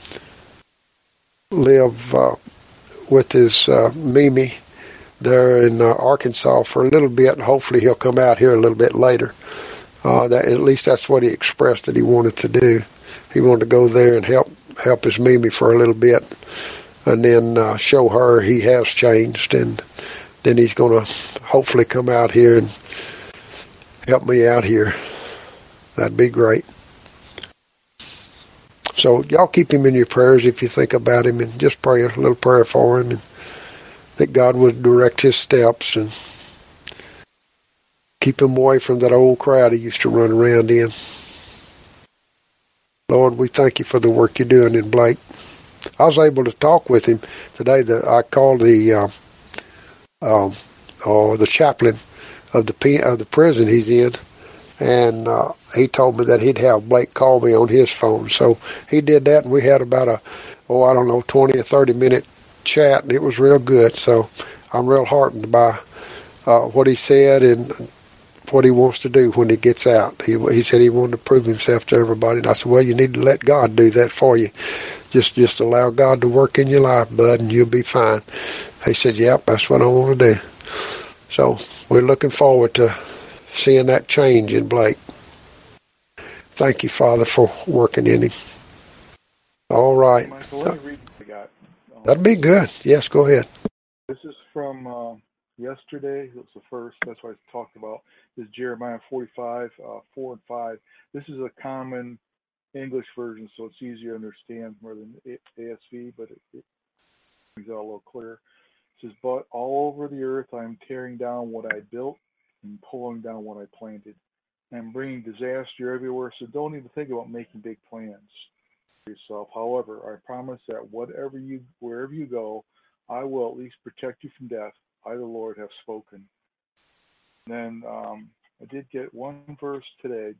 live uh, with his uh, Mimi there in uh, Arkansas for a little bit, and hopefully he'll come out here a little bit later. Uh, that, at least that's what he expressed that he wanted to do. He wanted to go there and help help his Mimi for a little bit, and then uh, show her he has changed, and then he's going to hopefully come out here and help me out here. That'd be great. So y'all keep him in your prayers if you think about him, and just pray a little prayer for him, and that God would direct his steps and Keep him away from that old crowd he used to run around in. Lord, we thank you for the work you're doing in Blake. I was able to talk with him today. The, I called the uh, um, oh, the chaplain of the of the prison he's in, and uh, he told me that he'd have Blake call me on his phone. So he did that, and we had about a, oh, I don't know, twenty or thirty minute chat, and it was real good. So I'm real heartened by uh, what he said and what he wants to do when he gets out. He he said he wanted to prove himself to everybody, and I said, well, you need to let God do that for you. Just just allow God to work in your life, bud, and you'll be fine. He said, yep, that's what I want to do. So we're looking forward to seeing that change in Blake. Thank you, Father, for working in him. All right. Michael, let me read what I got. Um, That'd be good. Yes, go ahead. This is from uh, yesterday. It was the first. That's what I talked about. This is Jeremiah forty-five, uh, four and five. This is a common English version, so it's easier to understand more than A S V, but it, it brings it out a little clearer. It says, but all over the earth I am tearing down what I built and pulling down what I planted. I'm bringing disaster everywhere, so don't even think about making big plans for yourself. However, I promise that whatever you, wherever you go, I will at least protect you from death. I, the Lord, have spoken. And then um, I did get one verse today.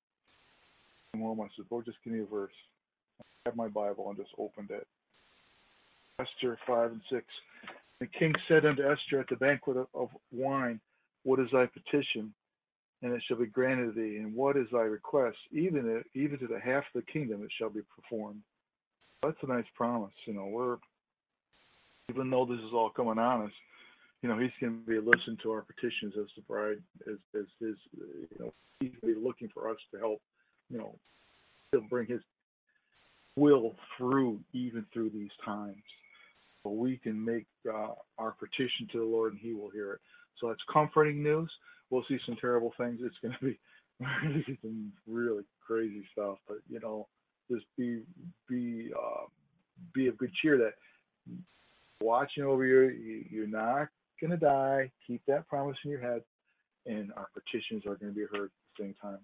Well, I said, Lord, just give me a verse. I have my Bible and just opened it. Esther five and six. The king said unto Esther at the banquet of, of wine, what is thy petition? And it shall be granted thee. And what is thy request? Even even to the half of the kingdom it shall be performed. That's a nice promise. You know, we're, even though this is all coming on us, you know, he's going to be listening to our petitions as the bride, as, as his, you know, he's going to be looking for us to help, you know, he'll bring his will through, even through these times. So we can make uh, our petition to the Lord and he will hear it. So it's comforting news. We'll see some terrible things. It's going to be some really crazy stuff, but, you know, just be, be, uh, be of good cheer that watching over you, you're not going to die. Keep that promise in your head, and our petitions are going to be heard at the same time.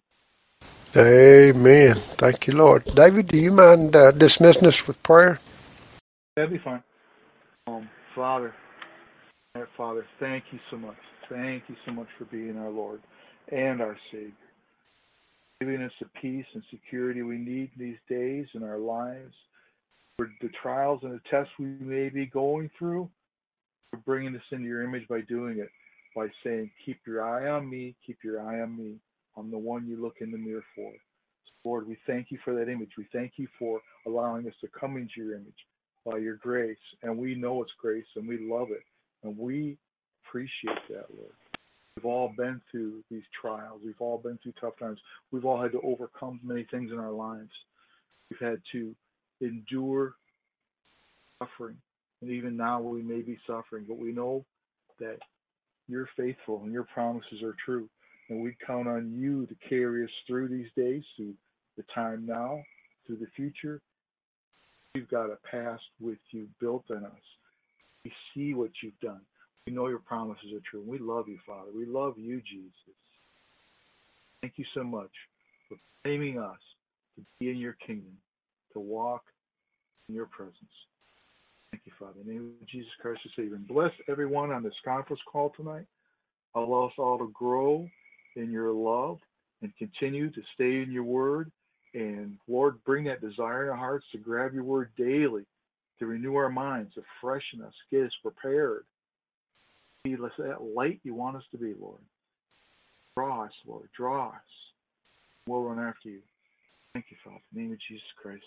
Amen. Thank you, Lord. David, do you mind uh, dismissing us with prayer? That'd be fine. Um, Father, our Father, thank you so much. Thank you so much for being our Lord and our Savior, giving us the peace and security we need in these days in our lives. For the trials and the tests we may be going through, for bringing us into your image by doing it, by saying, keep your eye on me, keep your eye on me. I'm the one you look in the mirror for. So Lord, we thank you for that image. We thank you for allowing us to come into your image by your grace. And we know it's grace, and we love it. And we appreciate that, Lord. We've all been through these trials. We've all been through tough times. We've all had to overcome many things in our lives. We've had to endure suffering. And even now we may be suffering, but we know that you're faithful and your promises are true. And we count on you to carry us through these days, through the time now, through the future. We've got a past with you built in us. We see what you've done. We know your promises are true. We love you, Father. We love you, Jesus. Thank you so much for claiming us to be in your kingdom, to walk in your presence. Thank you, Father. In the name of Jesus Christ, the Savior. And bless everyone on this conference call tonight. Allow us all to grow in your love and continue to stay in your word. And Lord, bring that desire in our hearts to grab your word daily, to renew our minds, to freshen us, get us prepared. Be that light you want us to be, Lord. Draw us, Lord. Draw us. We'll run after you. Thank you, Father. In the name of Jesus Christ.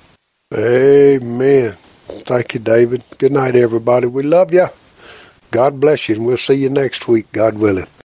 Amen. Thank you, David. Good night, everybody. We love you. God bless you, and we'll see you next week, God willing.